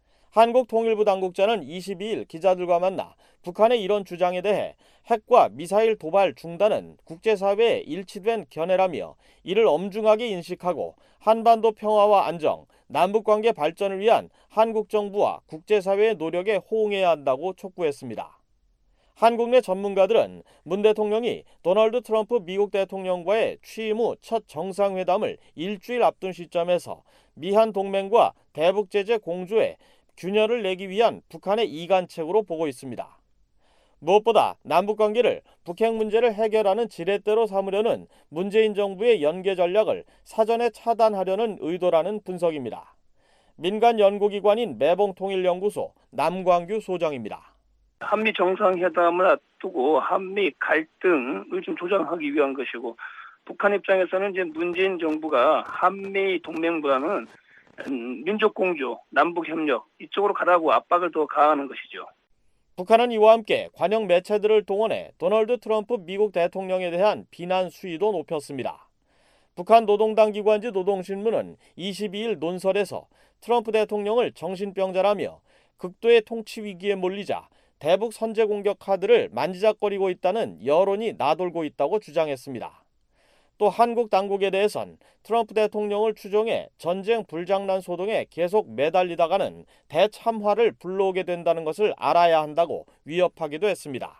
한국통일부 당국자는 22일 기자들과 만나 북한의 이런 주장에 대해 핵과 미사일 도발 중단은 국제사회의 일치된 견해라며 이를 엄중하게 인식하고 한반도 평화와 안정, 남북관계 발전을 위한 한국 정부와 국제사회의 노력에 호응해야 한다고 촉구했습니다. 한국 내 전문가들은 문 대통령이 도널드 트럼프 미국 대통령과의 취임 후 첫 정상회담을 일주일 앞둔 시점에서 미한 동맹과 대북 제재 공조에 균열을 내기 위한 북한의 이간책으로 보고 있습니다. 무엇보다 남북관계를 북핵 문제를 해결하는 지렛대로 삼으려는 문재인 정부의 연계 전략을 사전에 차단하려는 의도라는 분석입니다. 민간 연구기관인 매봉통일연구소 남광규 소장입니다. 한미 정상회담을 앞두고 한미 갈등을 좀 조장하기 위한 것이고 북한 입장에서는 이제 문재인 정부가 한미 동맹보다는 민족 공조, 남북 협력 이쪽으로 가라고 압박을 더 가하는 것이죠. 북한은 이와 함께 관영 매체들을 동원해 도널드 트럼프 미국 대통령에 대한 비난 수위도 높였습니다. 북한 노동당 기관지 노동신문은 22일 논설에서 트럼프 대통령을 정신병자라며 극도의 통치 위기에 몰리자 대북 선제 공격 카드를 만지작거리고 있다는 여론이 나돌고 있다고 주장했습니다. 또 한국 당국에 대해선 트럼프 대통령을 추종해 전쟁 불장난 소동에 계속 매달리다가는 대참화를 불러오게 된다는 것을 알아야 한다고 위협하기도 했습니다.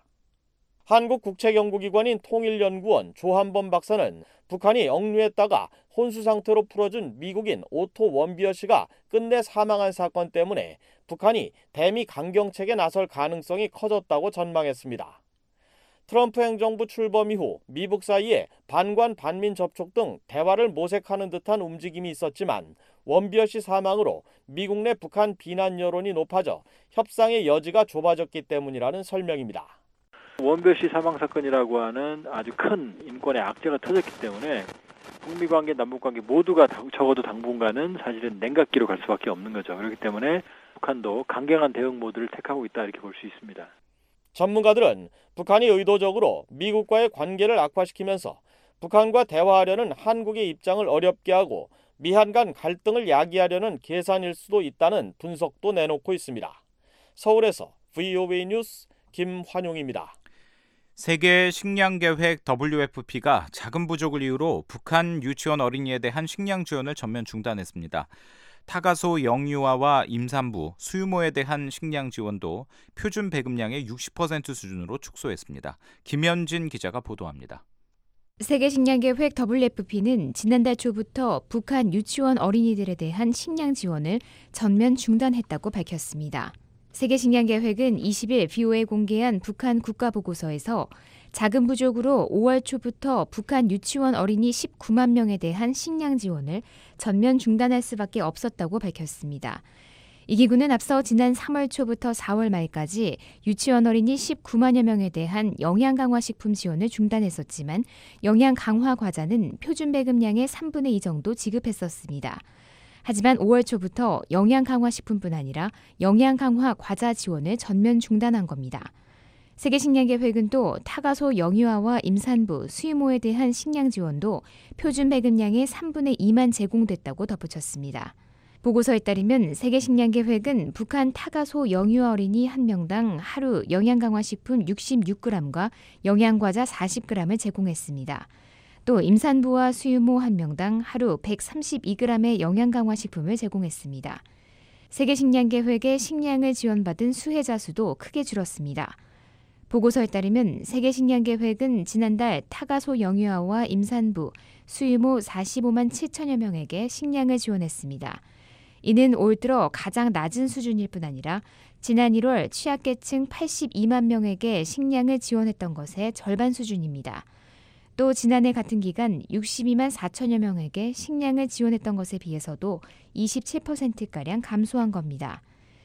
한국국책연구기관인 통일연구원 조한범 박사는 북한이 억류했다가 혼수 상태로 풀어준 미국인 오토 원비어 씨가 끝내 사망한 사건 때문에 북한이 대미 강경책에 나설 가능성이 커졌다고 전망했습니다. 트럼프 행정부 출범 이후 미북 사이에 반관 반민 접촉 등 대화를 모색하는 듯한 움직임이 있었지만 원비어 씨 사망으로 미국 내 북한 비난 여론이 높아져 협상의 여지가 좁아졌기 때문이라는 설명입니다. 원비어 씨 사망 사건이라고 하는 아주 큰 인권의 악재가 터졌기 때문에 북미 관계, 남북 관계 모두가 적어도 당분간은 사실은 냉각기로 갈 수밖에 없는 거죠. 그렇기 때문에 북한도 강경한 대응 모드를 택하고 있다 이렇게 볼 수 있습니다. 전문가들은 북한이 의도적으로 미국과의 관계를 악화시키면서 북한과 대화하려는 한국의 입장을 어렵게 하고 미한 간 갈등을 야기하려는 계산일 수도 있다는 분석도 내놓고 있습니다. 서울에서 VOA 뉴스 김환용입니다. 세계 식량계획 WFP가 자금 부족을 이유로 북한 유치원 어린이에 대한 식량 지원을 전면 중단했습니다. 타가소 영유아와 임산부, 수유모에 대한 식량 지원도 표준 배급량의 60% 수준으로 축소했습니다. 김현진 기자가 보도합니다. 세계식량계획 WFP는 지난달 초부터 북한 유치원 어린이들에 대한 식량 지원을 전면 중단했다고 밝혔습니다. 세계식량계획은 20일 BOA에 공개한 북한 국가보고서에서 자금 부족으로 5월 초부터 북한 유치원 어린이 19만 명에 대한 식량 지원을 전면 중단할 수밖에 없었다고 밝혔습니다. 이 기구는 앞서 지난 3월 초부터 4월 말까지 유치원 어린이 19만여 명에 대한 영양 강화 식품 지원을 중단했었지만 영양 강화 과자는 표준 배급량의 3분의 2 정도 지급했었습니다. 하지만 5월 초부터 영양 강화 식품뿐 아니라 영양 강화 과자 지원을 전면 중단한 겁니다. 세계식량계획은 또 타가소 영유아와 임산부, 수유모에 대한 식량 지원도 표준 배급량의 3분의 2만 제공됐다고 덧붙였습니다. 보고서에 따르면 세계식량계획은 북한 타가소 영유아 어린이 1명당 하루 영양강화식품 66g과 영양과자 40g을 제공했습니다. 또 임산부와 수유모 1명당 하루 132g의 영양강화식품을 제공했습니다. 세계식량계획의 식량을 지원받은 수혜자 수도 크게 줄었습니다. 보고서에 따르면 세계식량계획은 지난달 타가소 영유아와 임산부, 수유모 45만 7천여 명에게 식량을 지원했습니다. 이는 올 들어 가장 낮은 수준일 뿐 아니라 지난 1월 취약계층 82만 명에게 식량을 지원했던 것의 절반 수준입니다. 또 지난해 같은 기간 62만 4천여 명에게 식량을 지원했던 것에 비해서도 27%가량 감소한 겁니다.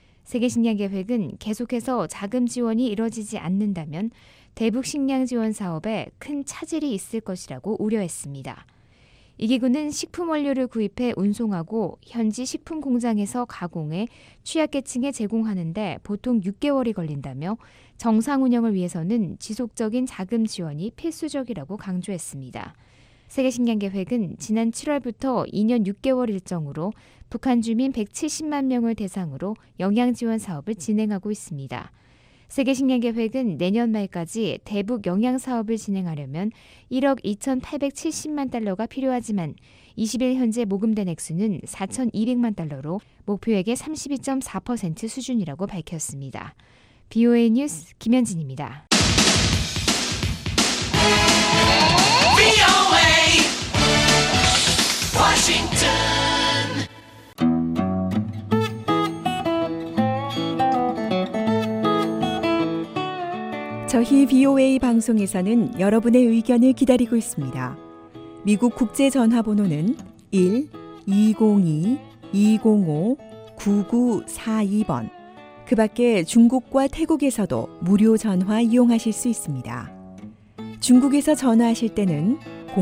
세계식량계획은 계속해서 자금 지원이 이뤄지지 않는다면 대북 식량 지원 사업에 큰 차질이 있을 것이라고 우려했습니다. 이 기구는 식품 원료를 구입해 운송하고 현지 식품 공장에서 가공해 취약계층에 제공하는 데 보통 6개월이 걸린다며 정상 운영을 위해서는 지속적인 자금 지원이 필수적이라고 강조했습니다. 세계식량계획은 지난 7월부터 2년 6개월 일정으로 북한 주민 170만 명을 대상으로 영양지원 사업을 진행하고 있습니다. 세계식량계획은 내년 말까지 대북 영양사업을 진행하려면 1억 2,870만 달러가 필요하지만 20일 현재 모금된 액수는 4,200만 달러로 목표액의 32.4% 수준이라고 밝혔습니다. BOA 뉴스 김현진입니다. 저희 BOA 방송에서는 여러분의 의견을 기다리고 있습니다. 미국 국제전화번호는 1-202-205-9942번. 그 밖에 중국과 태국에서도 무료 전화 이용하실 수 있습니다. 중국에서 전화하실 때는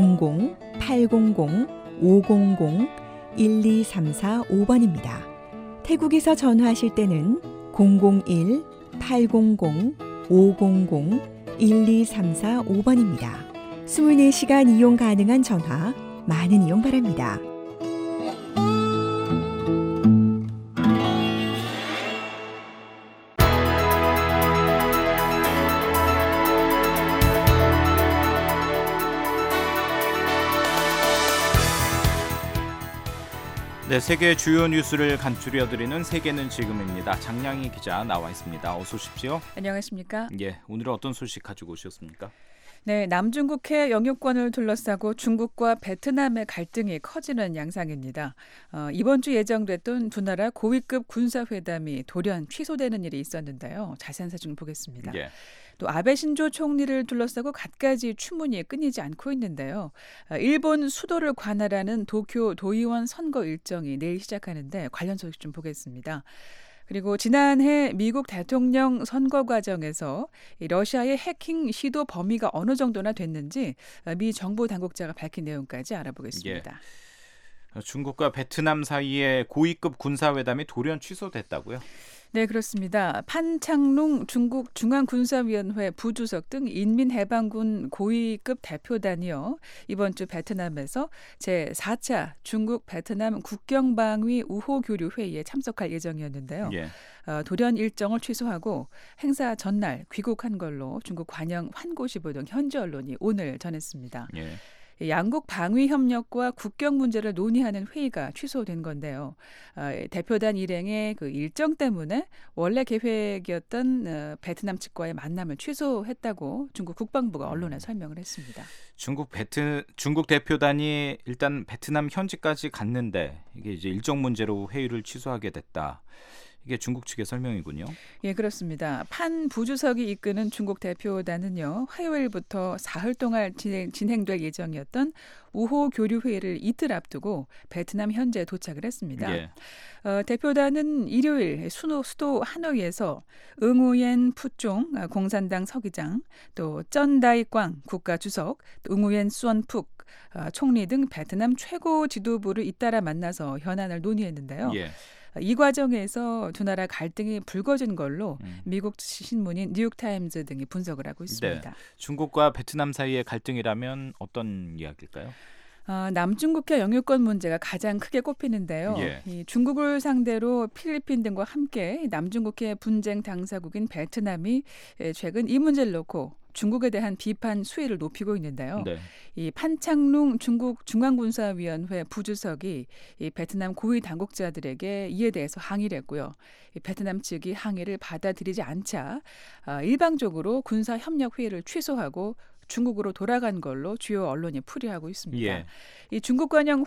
00-800-500-1234-5번입니다. 태국에서 전화하실 때는 001-800-500-1234-5번입니다. 24시간 이용 가능한 전화, 많은 이용 바랍니다. 네, 세계 주요 뉴스를 간추려드리는 세계는 지금입니다. 장량희 기자 나와 있습니다. 어서 오십시오. 안녕하십니까? 예, 오늘은 어떤 소식 가지고 오셨습니까? 네, 남중국해 영유권을 둘러싸고 중국과 베트남의 갈등이 커지는 양상입니다. 이번 주 예정됐던 두 나라 고위급 군사회담이 돌연 취소되는 일이 있었는데요. 자세한 사진 보겠습니다. 예. 또 아베 신조 총리를 둘러싸고 갖가지 추문이 끊이지 않고 있는데요. 일본 수도를 관할하는 도쿄 도의원 선거 일정이 내일 시작하는데 관련 소식 좀 보겠습니다. 그리고 지난해 미국 대통령 선거 과정에서 러시아의 해킹 시도 범위가 어느 정도나 됐는지 미 정부 당국자가 밝힌 내용까지 알아보겠습니다. 예. 중국과 베트남 사이의 고위급 군사회담이 돌연 취소됐다고요? 네, 그렇습니다. 판창룽 중국 중앙군사위원회 부주석 등 인민해방군 고위급 대표단이요. 이번 주 베트남에서 제4차 중국 베트남 국경방위 우호교류 회의에 참석할 예정이었는데요. 예. 돌연 일정을 취소하고 행사 전날 귀국한 걸로 중국 관영 환구시보 등 현지 언론이 오늘 전했습니다. 예. 양국 방위 협력과 국경 문제를 논의하는 회의가 취소된 건데요. 대표단 일행의 그 일정 때문에 원래 계획이었던 베트남 측과의 만남을 취소했다고 중국 국방부가 언론에 설명을 했습니다. 중국 대표단이 일단 베트남 현지까지 갔는데 이게 이제 일정 문제로 회의를 취소하게 됐다. 이게 중국 측의 설명이군요. 예, 그렇습니다. 판 부주석이 이끄는 중국 대표단은요, 화요일부터 사흘 동안 진행될 예정이었던 우호 교류 회의를 이틀 앞두고 베트남 현지에 도착을 했습니다. 예. 대표단은 일요일 수도 하노이에서 응우옌 푸종 공산당 서기장, 또 쩐다이꽝 국가주석, 응우옌 수원푹 총리 등 베트남 최고 지도부를 잇따라 만나서 현안을 논의했는데요. 예. 이 과정에서 두 나라 갈등이 불거진 걸로 미국 신문인 뉴욕타임즈 등이 분석을 하고 있습니다. 네. 중국과 베트남 사이의 갈등이라면 어떤 이야기일까요? 남중국해 영유권 문제가 가장 크게 꼽히는데요. 예. 이 중국을 상대로 필리핀 등과 함께 남중국해 분쟁 당사국인 베트남이 최근 이 문제를 놓고 중국에 대한 비판 수위를 높이고 있는데요. 네. 이 판창룽 중국 중앙군사위원회 부주석이 이 베트남 고위 당국자들에게 이에 대해서 항의를 했고요. 이 베트남 측이 항의를 받아들이지 않자 일방적으로 군사협력회의를 취소하고 중국으로 돌아간 걸로 주요 언론이 풀이하고 있습니다. 예. 이 중국 관영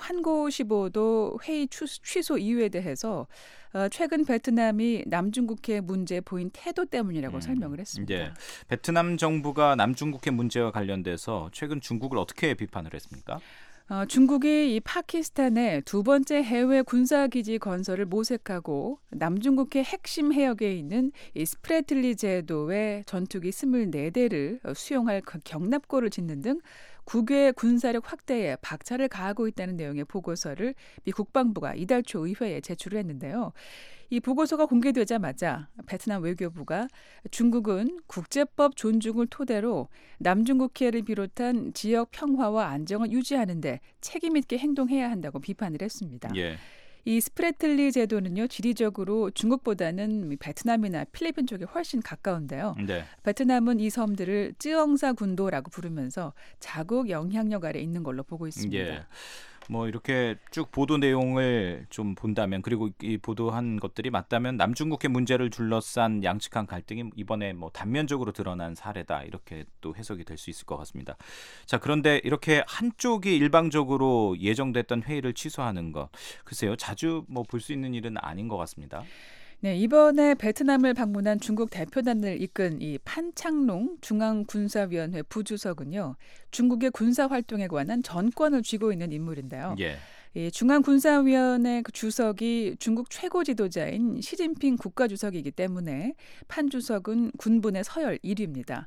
환고시보도 회의 취소 이유에 대해서 최근 베트남이 남중국해 문제에 보인 태도 때문이라고 설명을 했습니다. 예. 베트남 정부가 남중국해 문제와 관련돼서 최근 중국을 어떻게 비판을 했습니까? 중국이 이 파키스탄의 두 번째 해외 군사기지 건설을 모색하고 남중국해 핵심 해역에 있는 이 스프레틀리 제도의 전투기 24대를 수용할 경납고를 짓는 등 국외 군사력 확대에 박차를 가하고 있다는 내용의 보고서를 미 국방부가 이달 초 의회에 제출을 했는데요. 이 보고서가 공개되자마자 베트남 외교부가 중국은 국제법 존중을 토대로 남중국해를 비롯한 지역 평화와 안정을 유지하는 데 책임 있게 행동해야 한다고 비판을 했습니다. 예. 이 스프레틀리 제도는요, 지리적으로 중국보다는 베트남이나 필리핀 쪽에 훨씬 가까운데요. 네. 베트남은 이 섬들을 쯔엉사 군도라고 부르면서 자국 영향력 아래 있는 걸로 보고 있습니다. 예. 뭐 이렇게 쭉 보도 내용을 좀 본다면, 그리고 이 보도한 것들이 맞다면 남중국해 문제를 둘러싼 양측간 갈등이 이번에 뭐 단면적으로 드러난 사례다, 이렇게 또 해석이 될 수 있을 것 같습니다. 자, 그런데 이렇게 한쪽이 일방적으로 예정됐던 회의를 취소하는 것, 글쎄요, 자주 뭐 볼 수 있는 일은 아닌 것 같습니다. 네, 이번에 베트남을 방문한 중국 대표단을 이끈 이 판창롱 중앙군사위원회 부주석은요, 중국의 군사 활동에 관한 전권을 쥐고 있는 인물인데요. 예. 이 중앙군사위원회 그 주석이 중국 최고 지도자인 시진핑 국가주석이기 때문에 판 주석은 군부의 서열 1위입니다.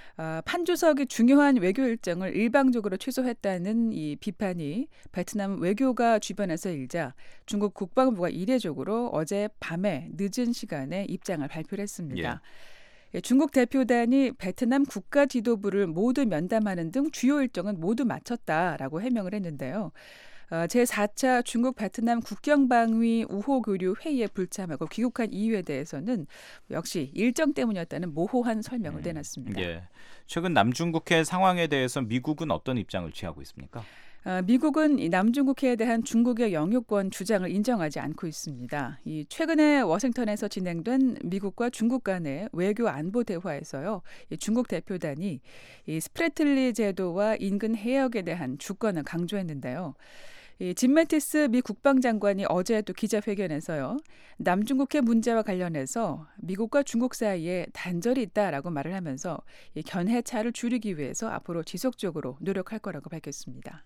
판 주석이 중요한 외교 일정을 일방적으로 취소했다는 이 비판이 베트남 외교가 주변에서 일자 중국 국방부가 이례적으로 어제 밤에 늦은 시간에 입장을 발표를 했습니다. 예. 중국 대표단이 베트남 국가 지도부를 모두 면담하는 등 주요 일정은 모두 마쳤다라고 해명을 했는데요. 제4차 중국 베트남 국경방위 우호교류 회의에 불참하고 귀국한 이유에 대해서는 역시 일정 때문이었다는 모호한 설명을 내놨습니다. 예. 최근 남중국해 상황에 대해서 미국은 어떤 입장을 취하고 있습니까? 미국은 이 남중국해에 대한 중국의 영유권 주장을 인정하지 않고 있습니다. 이 최근에 워싱턴에서 진행된 미국과 중국 간의 외교 안보 대화에서요, 이 중국 대표단이 이 스프레틀리 제도와 인근 해역에 대한 주권을 강조했는데요. 이 짐 매티스 미 국방장관이 어제 또 기자회견에서요, 남중국해 문제와 관련해서 미국과 중국 사이에 단절이 있다라고 말을 하면서 이 견해차를 줄이기 위해서 앞으로 지속적으로 노력할 거라고 밝혔습니다.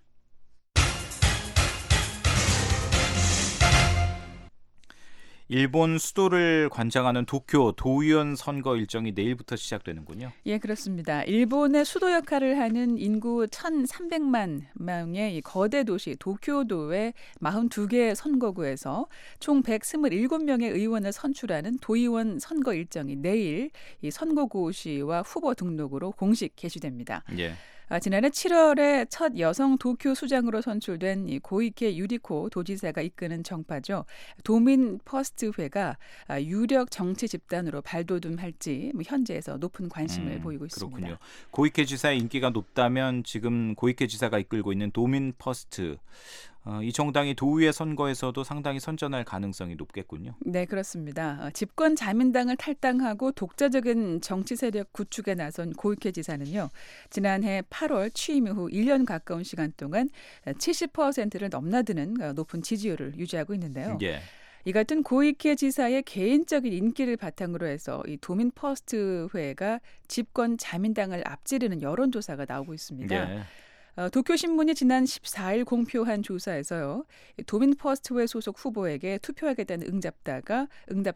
일본 수도를 관장하는 도쿄 도의원 선거 일정이 내일부터 시작되는군요. 예, 그렇습니다. 일본의 수도 역할을 하는 인구 1,300만 명의 이 거대 도시 도쿄도의 42개 선거구에서 총 127명의 의원을 선출하는 도의원 선거 일정이 내일 이 선거구시와 후보 등록으로 공식 개시됩니다. 예. 지난해 7월에 첫 여성 도쿄 수장으로 선출된 이 고이케 유리코 도지사가 이끄는 정파죠. 도민 퍼스트회가 유력 정치 집단으로 발돋움할지 현지에서 높은 관심을 보이고 있습니다. 그렇군요. 고이케 지사의 인기가 높다면 지금 고이케 지사가 이끌고 있는 도민 퍼스트 이 정당이 도의회 선거에서도 상당히 선전할 가능성이 높겠군요. 네, 그렇습니다. 집권 자민당을 탈당하고 독자적인 정치 세력 구축에 나선 고이케 지사는요. 지난해 8월 취임 이후 1년 가까운 시간 동안 70%를 넘나드는 높은 지지율을 유지하고 있는데요. 예. 이 같은 고이케 지사의 개인적인 인기를 바탕으로 해서 이 도민 퍼스트회가 집권 자민당을 앞지르는 여론조사가 나오고 있습니다. 예. 도쿄신문이 지난 14일 공표한 조사에서요. 도민 퍼스트회 소속 후보에게 투표하겠다는 응답자가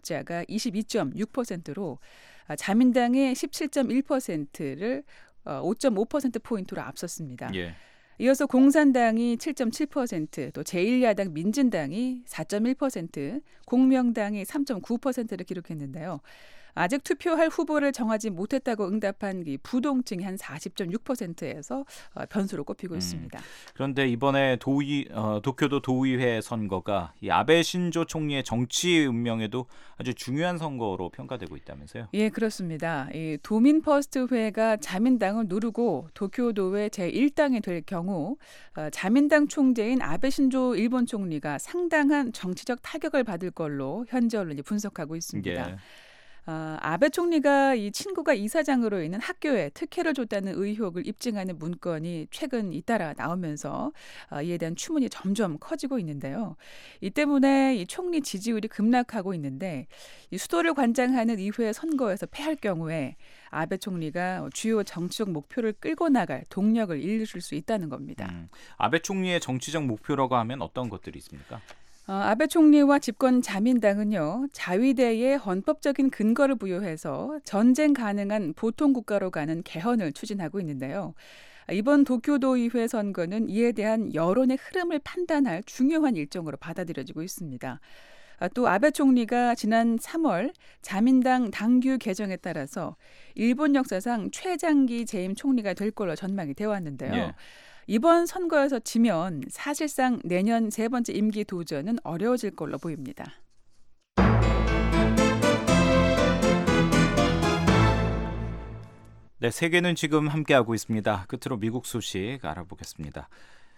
22.6%로 자민당의 17.1%를 5.5%포인트로 앞섰습니다. 예. 이어서 공산당이 7.7%, 또 제1야당 민진당이 4.1%, 공명당이 3.9%를 기록했는데요. 아직 투표할 후보를 정하지 못했다고 응답한 부동층이 한 40.6%에서 변수로 꼽히고 있습니다. 그런데 이번에 도쿄도 도의회 선거가 이 아베 신조 총리의 정치 운명에도 아주 중요한 선거로 평가되고 있다면서요? 예, 그렇습니다. 이 도민 퍼스트회가 자민당을 누르고 도쿄도의 제1당이 될 경우 자민당 총재인 아베 신조 일본 총리가 상당한 정치적 타격을 받을 걸로 현지 언론이 분석하고 있습니다. 예. 아베 총리가 이 친구가 이사장으로 있는 학교에 특혜를 줬다는 의혹을 입증하는 문건이 최근 잇따라 나오면서 이에 대한 추문이 점점 커지고 있는데요. 이 때문에 이 총리 지지율이 급락하고 있는데 이 수도를 관장하는 의회 선거에서 패할 경우에 아베 총리가 주요 정치적 목표를 끌고 나갈 동력을 잃을 수 있다는 겁니다. 아베 총리의 정치적 목표라고 하면 어떤 것들이 있습니까? 아베 총리와 집권 자민당은요, 자위대에 헌법적인 근거를 부여해서 전쟁 가능한 보통 국가로 가는 개헌을 추진하고 있는데요. 이번 도쿄도의회 선거는 이에 대한 여론의 흐름을 판단할 중요한 일정으로 받아들여지고 있습니다. 또 아베 총리가 지난 3월 자민당 당규 개정에 따라서 일본 역사상 최장기 재임 총리가 될 걸로 전망이 되어 왔는데요. 예. 이번 선거에서 지면 사실상 내년 세 번째 임기 도전은 어려워질 걸로 보입니다. 네, 세계는 지금 함께하고 있습니다. 끝으로 미국 소식 알아보겠습니다.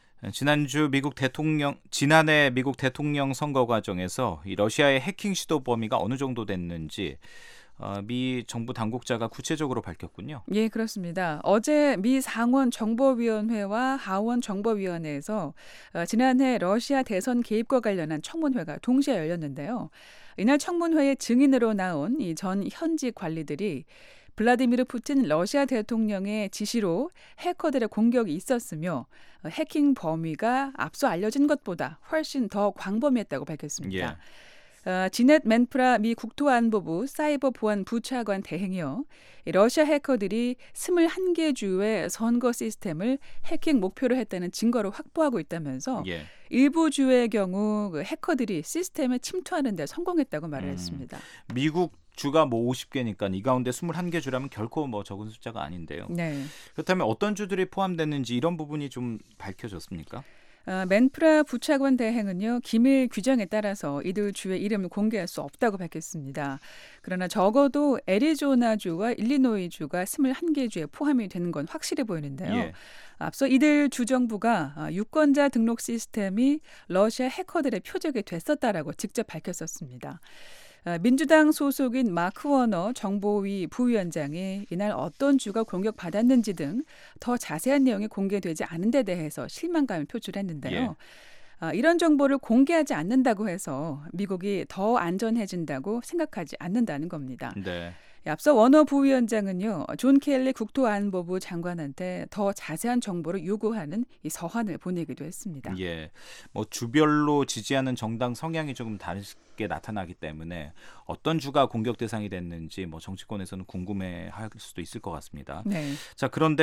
지난해 미국 대통령 선거 과정에서 이 러시아의 해킹 시도 범위가 어느 정도 됐는지 미 정부 당국자가 구체적으로 밝혔군요. 예, 그렇습니다. 어제 미 상원 정보위원회와 하원 정보위원회에서 지난해 러시아 대선 개입과 관련한 청문회가 동시에 열렸는데요. 이날 청문회에 증인으로 나온 이 전 현직 관리들이 블라디미르 푸틴 러시아 대통령의 지시로 해커들의 공격이 있었으며 해킹 범위가 앞서 알려진 것보다 훨씬 더 광범위했다고 밝혔습니다. 예. 지넷 맨프라 미 국토안보부 사이버 보안 부차관 대행이요. 러시아 해커들이 21개 주의 선거 시스템을 해킹 목표로 했다는 증거를 확보하고 있다면서 예. 일부 주의 경우 그 해커들이 시스템에 침투하는 데 성공했다고 말을 했습니다. 미국 주가 50개니까 이 가운데 21개 주라면 결코 적은 숫자가 아닌데요. 네. 그렇다면 어떤 주들이 포함됐는지 이런 부분이 좀 밝혀졌습니까? 맨프라 부차관 대행은요, 기밀 규정에 따라서 이들 주의 이름을 공개할 수 없다고 밝혔습니다. 그러나 적어도 애리조나주와 일리노이주가 21개 주에 포함이 되는 건 확실해 보이는데요. 예. 앞서 이들 주정부가 유권자 등록 시스템이 러시아 해커들의 표적이 됐었다라고 직접 밝혔었습니다. 민주당 소속인 마크 워너 정보위 부위원장이 이날 어떤 주가 공격받았는지 등 더 자세한 내용이 공개되지 않은 데 대해서 실망감을 표출했는데요. 이런 정보를 공개하지 않는다고 해서 미국이 더 안전해진다고 생각하지 않는다는 겁니다. 네. 앞서 워너 부위원장은요, 존 켈리 국토안보부 장관한테 더 자세한 정보를 요구하는 이 서한을 보내기도 했습니다. 예, 주별로 지지하는 정당 성향이 조금 다르게 나타나기 때문에 어떤 주가 공격 대상이 됐는지 정치권에서는 궁금해할 수도 있을 것 같습니다. 네. 자, 그런데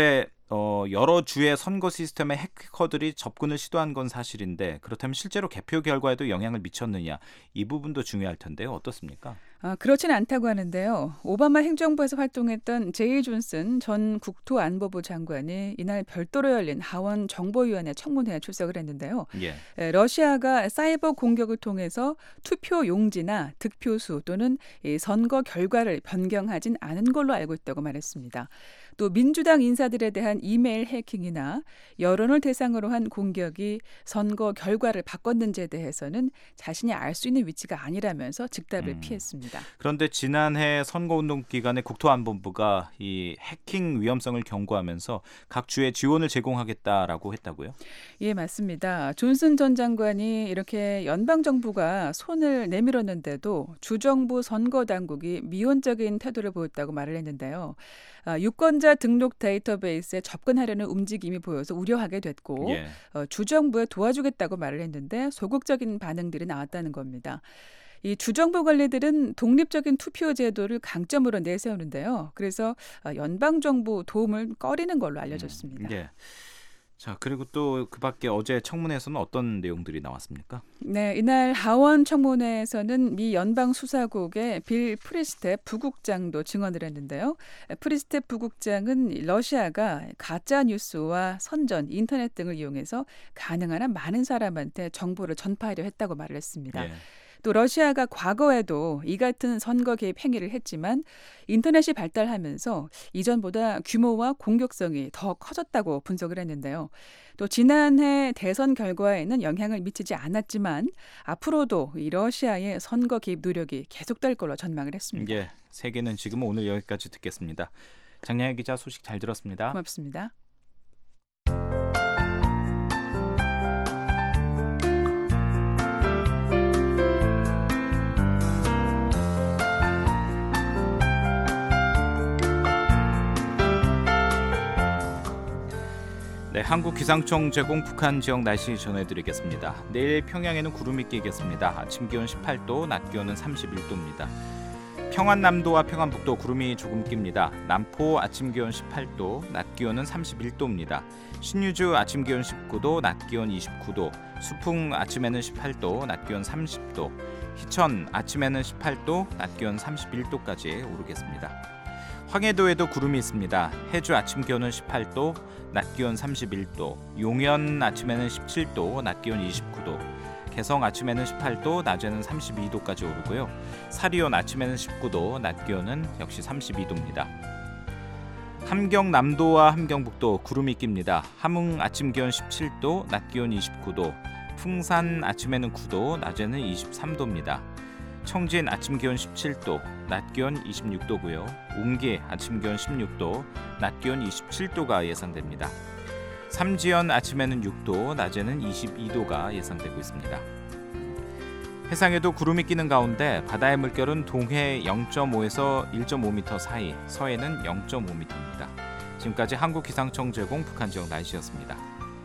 여러 주의 선거 시스템에 해커들이 접근을 시도한 건 사실인데 그렇다면 실제로 개표 결과에도 영향을 미쳤느냐 이 부분도 중요할 텐데요. 어떻습니까? 그렇지는 않다고 하는데요. 오바마 행정부에서 활동했던 제이 존슨 전 국토안보부 장관이 이날 별도로 열린 하원 정보위원회 청문회에 출석을 했는데요. 예. 러시아가 사이버 공격을 통해서 투표 용지나 득표수 또는 이 선거 결과를 변경하진 않은 걸로 알고 있다고 말했습니다. 또 민주당 인사들에 대한 이메일 해킹이나 여론을 대상으로 한 공격이 선거 결과를 바꿨는지에 대해서는 자신이 알 수 있는 위치가 아니라면서 즉답을 피했습니다. 그런데 지난해 선거운동 기간에 국토안보부가 이 해킹 위험성을 경고하면서 각 주에 지원을 제공하겠다라고 했다고요? 예, 맞습니다. 존슨 전 장관이 이렇게 연방정부가 손을 내밀었는데도 주정부 선거당국이 미온적인 태도를 보였다고 말을 했는데요. 유권자 등록 데이터베이스에 접근하려는 움직임이 보여서 우려하게 됐고 예. 주정부에 도와주겠다고 말을 했는데 소극적인 반응들이 나왔다는 겁니다. 이 주정부 관리들은 독립적인 투표 제도를 강점으로 내세우는데요. 그래서 연방정부 도움을 꺼리는 걸로 알려졌습니다. 예. 자, 그리고 또 그 밖에 어제 청문회에서는 어떤 내용들이 나왔습니까? 네, 이날 하원 청문회에서는 미 연방수사국의 빌 프리스텝 부국장도 증언을 했는데요. 프리스텝 부국장은 러시아가 가짜 뉴스와 선전, 인터넷 등을 이용해서 가능한 한 많은 사람한테 정보를 전파하려 했다고 말을 했습니다. 예. 또 러시아가 과거에도 이 같은 선거 개입 행위를 했지만 인터넷이 발달하면서 이전보다 규모와 공격성이 더 커졌다고 분석을 했는데요. 또 지난해 대선 결과에는 영향을 미치지 않았지만 앞으로도 이 러시아의 선거 개입 노력이 계속될 걸로 전망을 했습니다. 예, 세계는 지금 오늘 여기까지 듣겠습니다. 장량희 기자 소식 잘 들었습니다. 고맙습니다. 네, 한국기상청 제공 북한 지역 날씨 전해드리겠습니다. 내일 평양에는 구름이 끼겠습니다. 아침 기온 18도, 낮 기온은 31도입니다. 평안남도와 평안북도 구름이 조금 낍니다. 남포 아침 기온 18도, 낮 기온은 31도입니다. 신유주 아침 기온 19도, 낮 기온 29도, 수풍 아침에는 18도, 낮 기온 30도, 희천 아침에는 18도, 낮 기온 31도까지 오르겠습니다. 황해도에도 구름이 있습니다. 해주 아침 기온은 18도, 낮 기온 31도, 용현 아침에는 17도, 낮 기온 29도, 개성 아침에는 18도, 낮에는 32도까지 오르고요. 사리온 아침에는 19도, 낮 기온은 역시 32도입니다. 함경남도와 함경북도 구름이 낍니다. 함흥 아침 기온 17도, 낮 기온 29도, 풍산 아침에는 9도, 낮에는 23도입니다. 청진 아침 기온 17도, 낮 기온 26도고요. 웅기 아침 기온 16도, 낮 기온 27도가 예상됩니다. 삼지연 아침에는 6도, 낮에는 22도가 예상되고 있습니다. 해상에도 구름이 끼는 가운데 바다의 물결은 동해 0.5에서 1.5m 사이, 서해는 0.5m입니다. 지금까지 한국기상청 제공 북한 지역 날씨였습니다.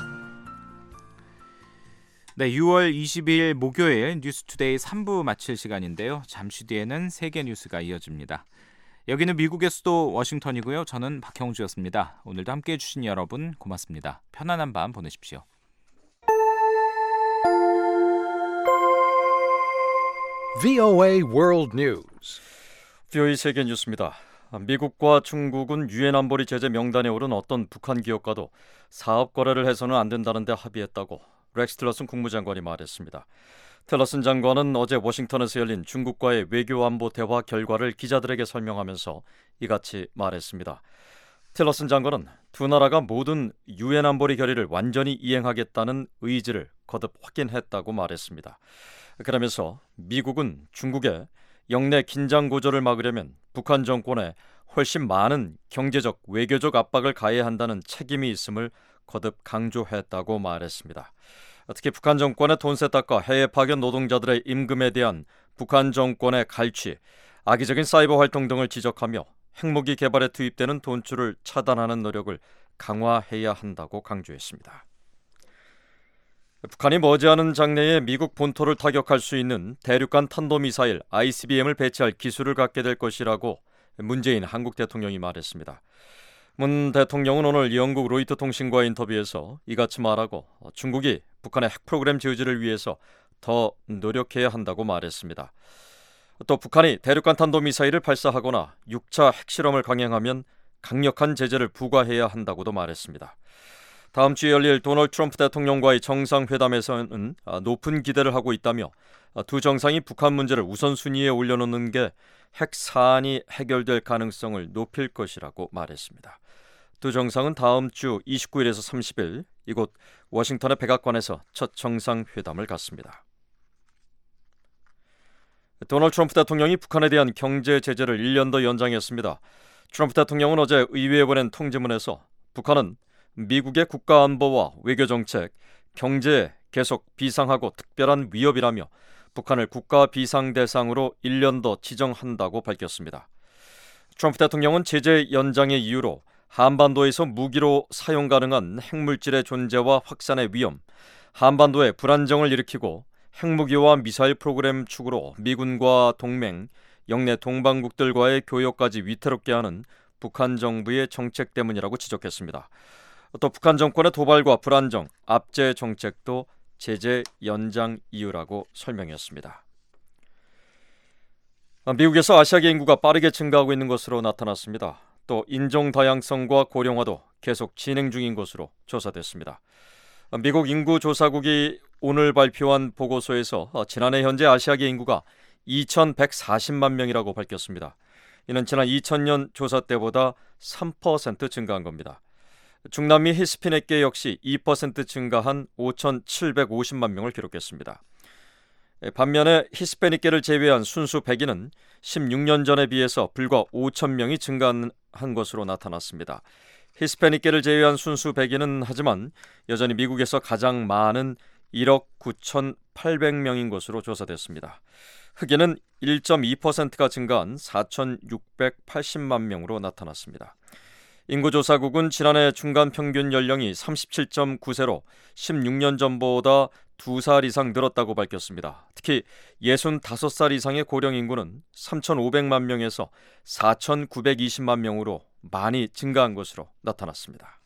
네, 6월 22일 목요일 뉴스투데이 3부 마칠 시간인데요. 잠시 뒤에는 세계 뉴스가 이어집니다. 여기는 미국의 수도 워싱턴이고요. 저는 박형주였습니다. 오늘도 함께해 주신 여러분 고맙습니다. 편안한 밤 보내십시오. VOA World News. VOA 세계 뉴스입니다. 미국과 중국은 유엔 안보리 제재 명단에 오른 어떤 북한 기업과도 사업 거래를 해서는 안 된다는 데 합의했다고 렉스 틸러슨 국무장관이 말했습니다. 틸러슨 장관은 어제 워싱턴에서 열린 중국과의 외교 안보 대화 결과를 기자들에게 설명하면서 이같이 말했습니다. 틸러슨 장관은 두 나라가 모든 유엔 안보리 결의를 완전히 이행하겠다는 의지를 거듭 확인했다고 말했습니다. 그러면서 미국은 중국의 영내 긴장 고조를 막으려면 북한 정권에 훨씬 많은 경제적, 외교적 압박을 가해야 한다는 책임이 있음을 거듭 강조했다고 말했습니다. 특히 북한 정권의 돈 세탁과 해외 파견 노동자들의 임금에 대한 북한 정권의 갈취, 악의적인 사이버 활동 등을 지적하며 핵무기 개발에 투입되는 돈줄을 차단하는 노력을 강화해야 한다고 강조했습니다. 북한이 머지않은 장래에 미국 본토를 타격할 수 있는 대륙간 탄도미사일 ICBM을 배치할 기술을 갖게 될 것이라고 문재인 한국 대통령이 말했습니다. 문 대통령은 오늘 영국 로이터 통신과의 인터뷰에서 이같이 말하고 중국이 북한의 핵 프로그램 저지를 위해서 더 노력해야 한다고 말했습니다. 또 북한이 대륙간 탄도미사일을 발사하거나 6차 핵실험을 강행하면 강력한 제재를 부과해야 한다고도 말했습니다. 다음 주에 열릴 도널드 트럼프 대통령과의 정상회담에서는 높은 기대를 하고 있다며 두 정상이 북한 문제를 우선순위에 올려놓는 게 핵 사안이 해결될 가능성을 높일 것이라고 말했습니다. 두 정상은 다음 주 29일에서 30일 이곳 워싱턴의 백악관에서 첫 정상회담을 갖습니다. 도널드 트럼프 대통령이 북한에 대한 경제 제재를 1년 더 연장했습니다. 트럼프 대통령은 어제 의회에 보낸 통지문에서 북한은 미국의 국가안보와 외교정책, 경제에 계속 비상하고 특별한 위협이라며 북한을 국가 비상 대상으로 1년 더 지정한다고 밝혔습니다. 트럼프 대통령은 제재 연장의 이유로 한반도에서 무기로 사용 가능한 핵물질의 존재와 확산의 위험, 한반도에 불안정을 일으키고 핵무기와 미사일 프로그램 축으로 미군과 동맹, 영내 동반국들과의 교역까지 위태롭게 하는 북한 정부의 정책 때문이라고 지적했습니다. 또 북한 정권의 도발과 불안정, 압제 정책도 제재 연장 이유라고 설명했습니다. 미국에서 아시아계 인구가 빠르게 증가하고 있는 것으로 나타났습니다. 또 인종 다양성과 고령화도 계속 진행 중인 것으로 조사됐습니다. 미국 인구조사국이 오늘 발표한 보고서에서 지난해 현재 아시아계 인구가 2,140만 명이라고 밝혔습니다. 이는 지난 2000년 조사 때보다 3% 증가한 겁니다. 중남미 히스패닉계 역시 2% 증가한 5,750만 명을 기록했습니다. 반면에 히스패닉계를 제외한 순수 백인은 16년 전에 비해서 불과 5천 명이 증가한 것으로 나타났습니다. 히스패닉계를 제외한 순수 백인은 하지만 여전히 미국에서 가장 많은 1억 9,800명인 것으로 조사됐습니다. 흑인은 1.2%가 증가한 4,680만 명으로 나타났습니다. 인구조사국은 지난해 중간 평균 연령이 37.9세로 16년 전보다 2살 이상 늘었다고 밝혔습니다. 특히 65살 이상의 고령 인구는 3,500만 명에서 4,920만 명으로 많이 증가한 것으로 나타났습니다.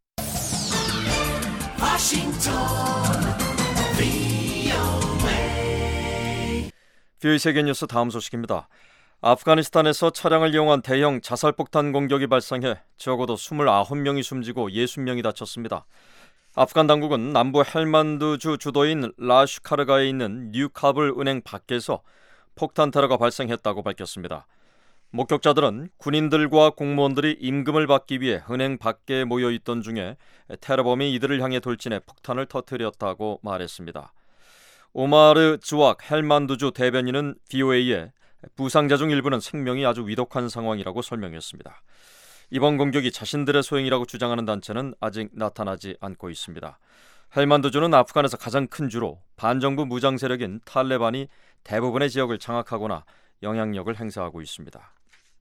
VOA 세계뉴스 다음 소식입니다. 아프가니스탄에서 차량을 이용한 대형 자살폭탄 공격이 발생해 적어도 29명이 숨지고 60명이 다쳤습니다. 아프간 당국은 남부 헬만드주 주도인 라슈카르가에 있는 뉴카불 은행 밖에서 폭탄 테러가 발생했다고 밝혔습니다. 목격자들은 군인들과 공무원들이 임금을 받기 위해 은행 밖에 모여있던 중에 테러범이 이들을 향해 돌진해 폭탄을 터뜨렸다고 말했습니다. 오마르 즈왁 헬만드주 대변인은 VOA에 부상자 중 일부는 생명이 아주 위독한 상황이라고 설명했습니다. 이번 공격이 자신들의 소행이라고 주장하는 단체는 아직 나타나지 않고 있습니다. 헬만드주는 아프간에서 가장 큰 주로 반정부 무장 세력인 탈레반이 대부분의 지역을 장악하거나 영향력을 행사하고 있습니다.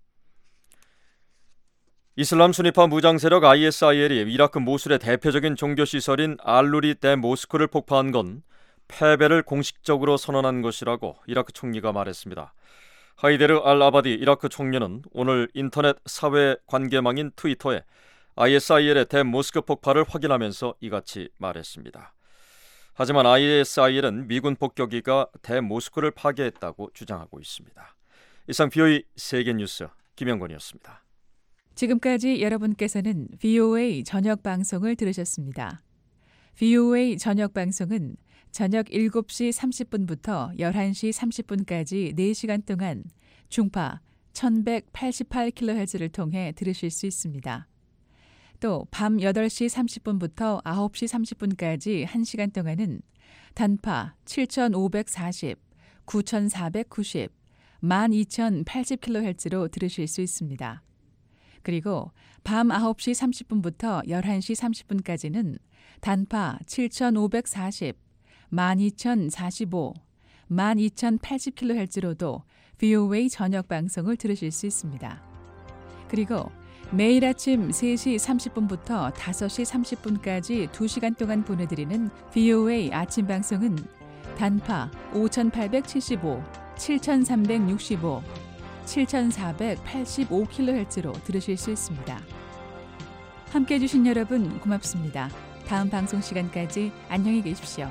이슬람 순위파 무장 세력 ISIL이 이라크 모술의 대표적인 종교시설인 알루리 대 모스크를 폭파한 건 패배를 공식적으로 선언한 것이라고 이라크 총리가 말했습니다. 하이데르 알-아바디 이라크 총리는 오늘 인터넷 사회 관계망인 트위터에 ISIL의 대모스크 폭발을 확인하면서 이같이 말했습니다. 하지만 ISIL은 미군 폭격기가 대모스크를 파괴했다고 주장하고 있습니다. 이상 VOA 세계뉴스 김영권이었습니다. 지금까지 여러분께서는 VOA 저녁 방송을 들으셨습니다. VOA 저녁 방송은 저녁 7시 30분부터 11시 30분까지 4시간 동안 중파 1188kHz를 통해 들으실 수 있습니다. 또 밤 8시 30분부터 9시 30분까지 1시간 동안은 단파 7540, 9490, 12080kHz로 들으실 수 있습니다. 그리고 밤 9시 30분부터 11시 30분까지는 단파 7540, 12045, 12080kHz로도 VOA 저녁 방송을 들으실 수 있습니다. 그리고 매일 아침 3시 30분부터 5시 30분까지 2시간 동안 보내드리는 VOA 아침 방송은 단파 5875, 7365, 7485kHz로 들으실 수 있습니다. 함께해 주신 여러분 고맙습니다. 다음 방송 시간까지 안녕히 계십시오.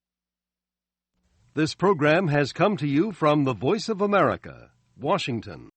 This program has come to you from the Voice of America, Washington.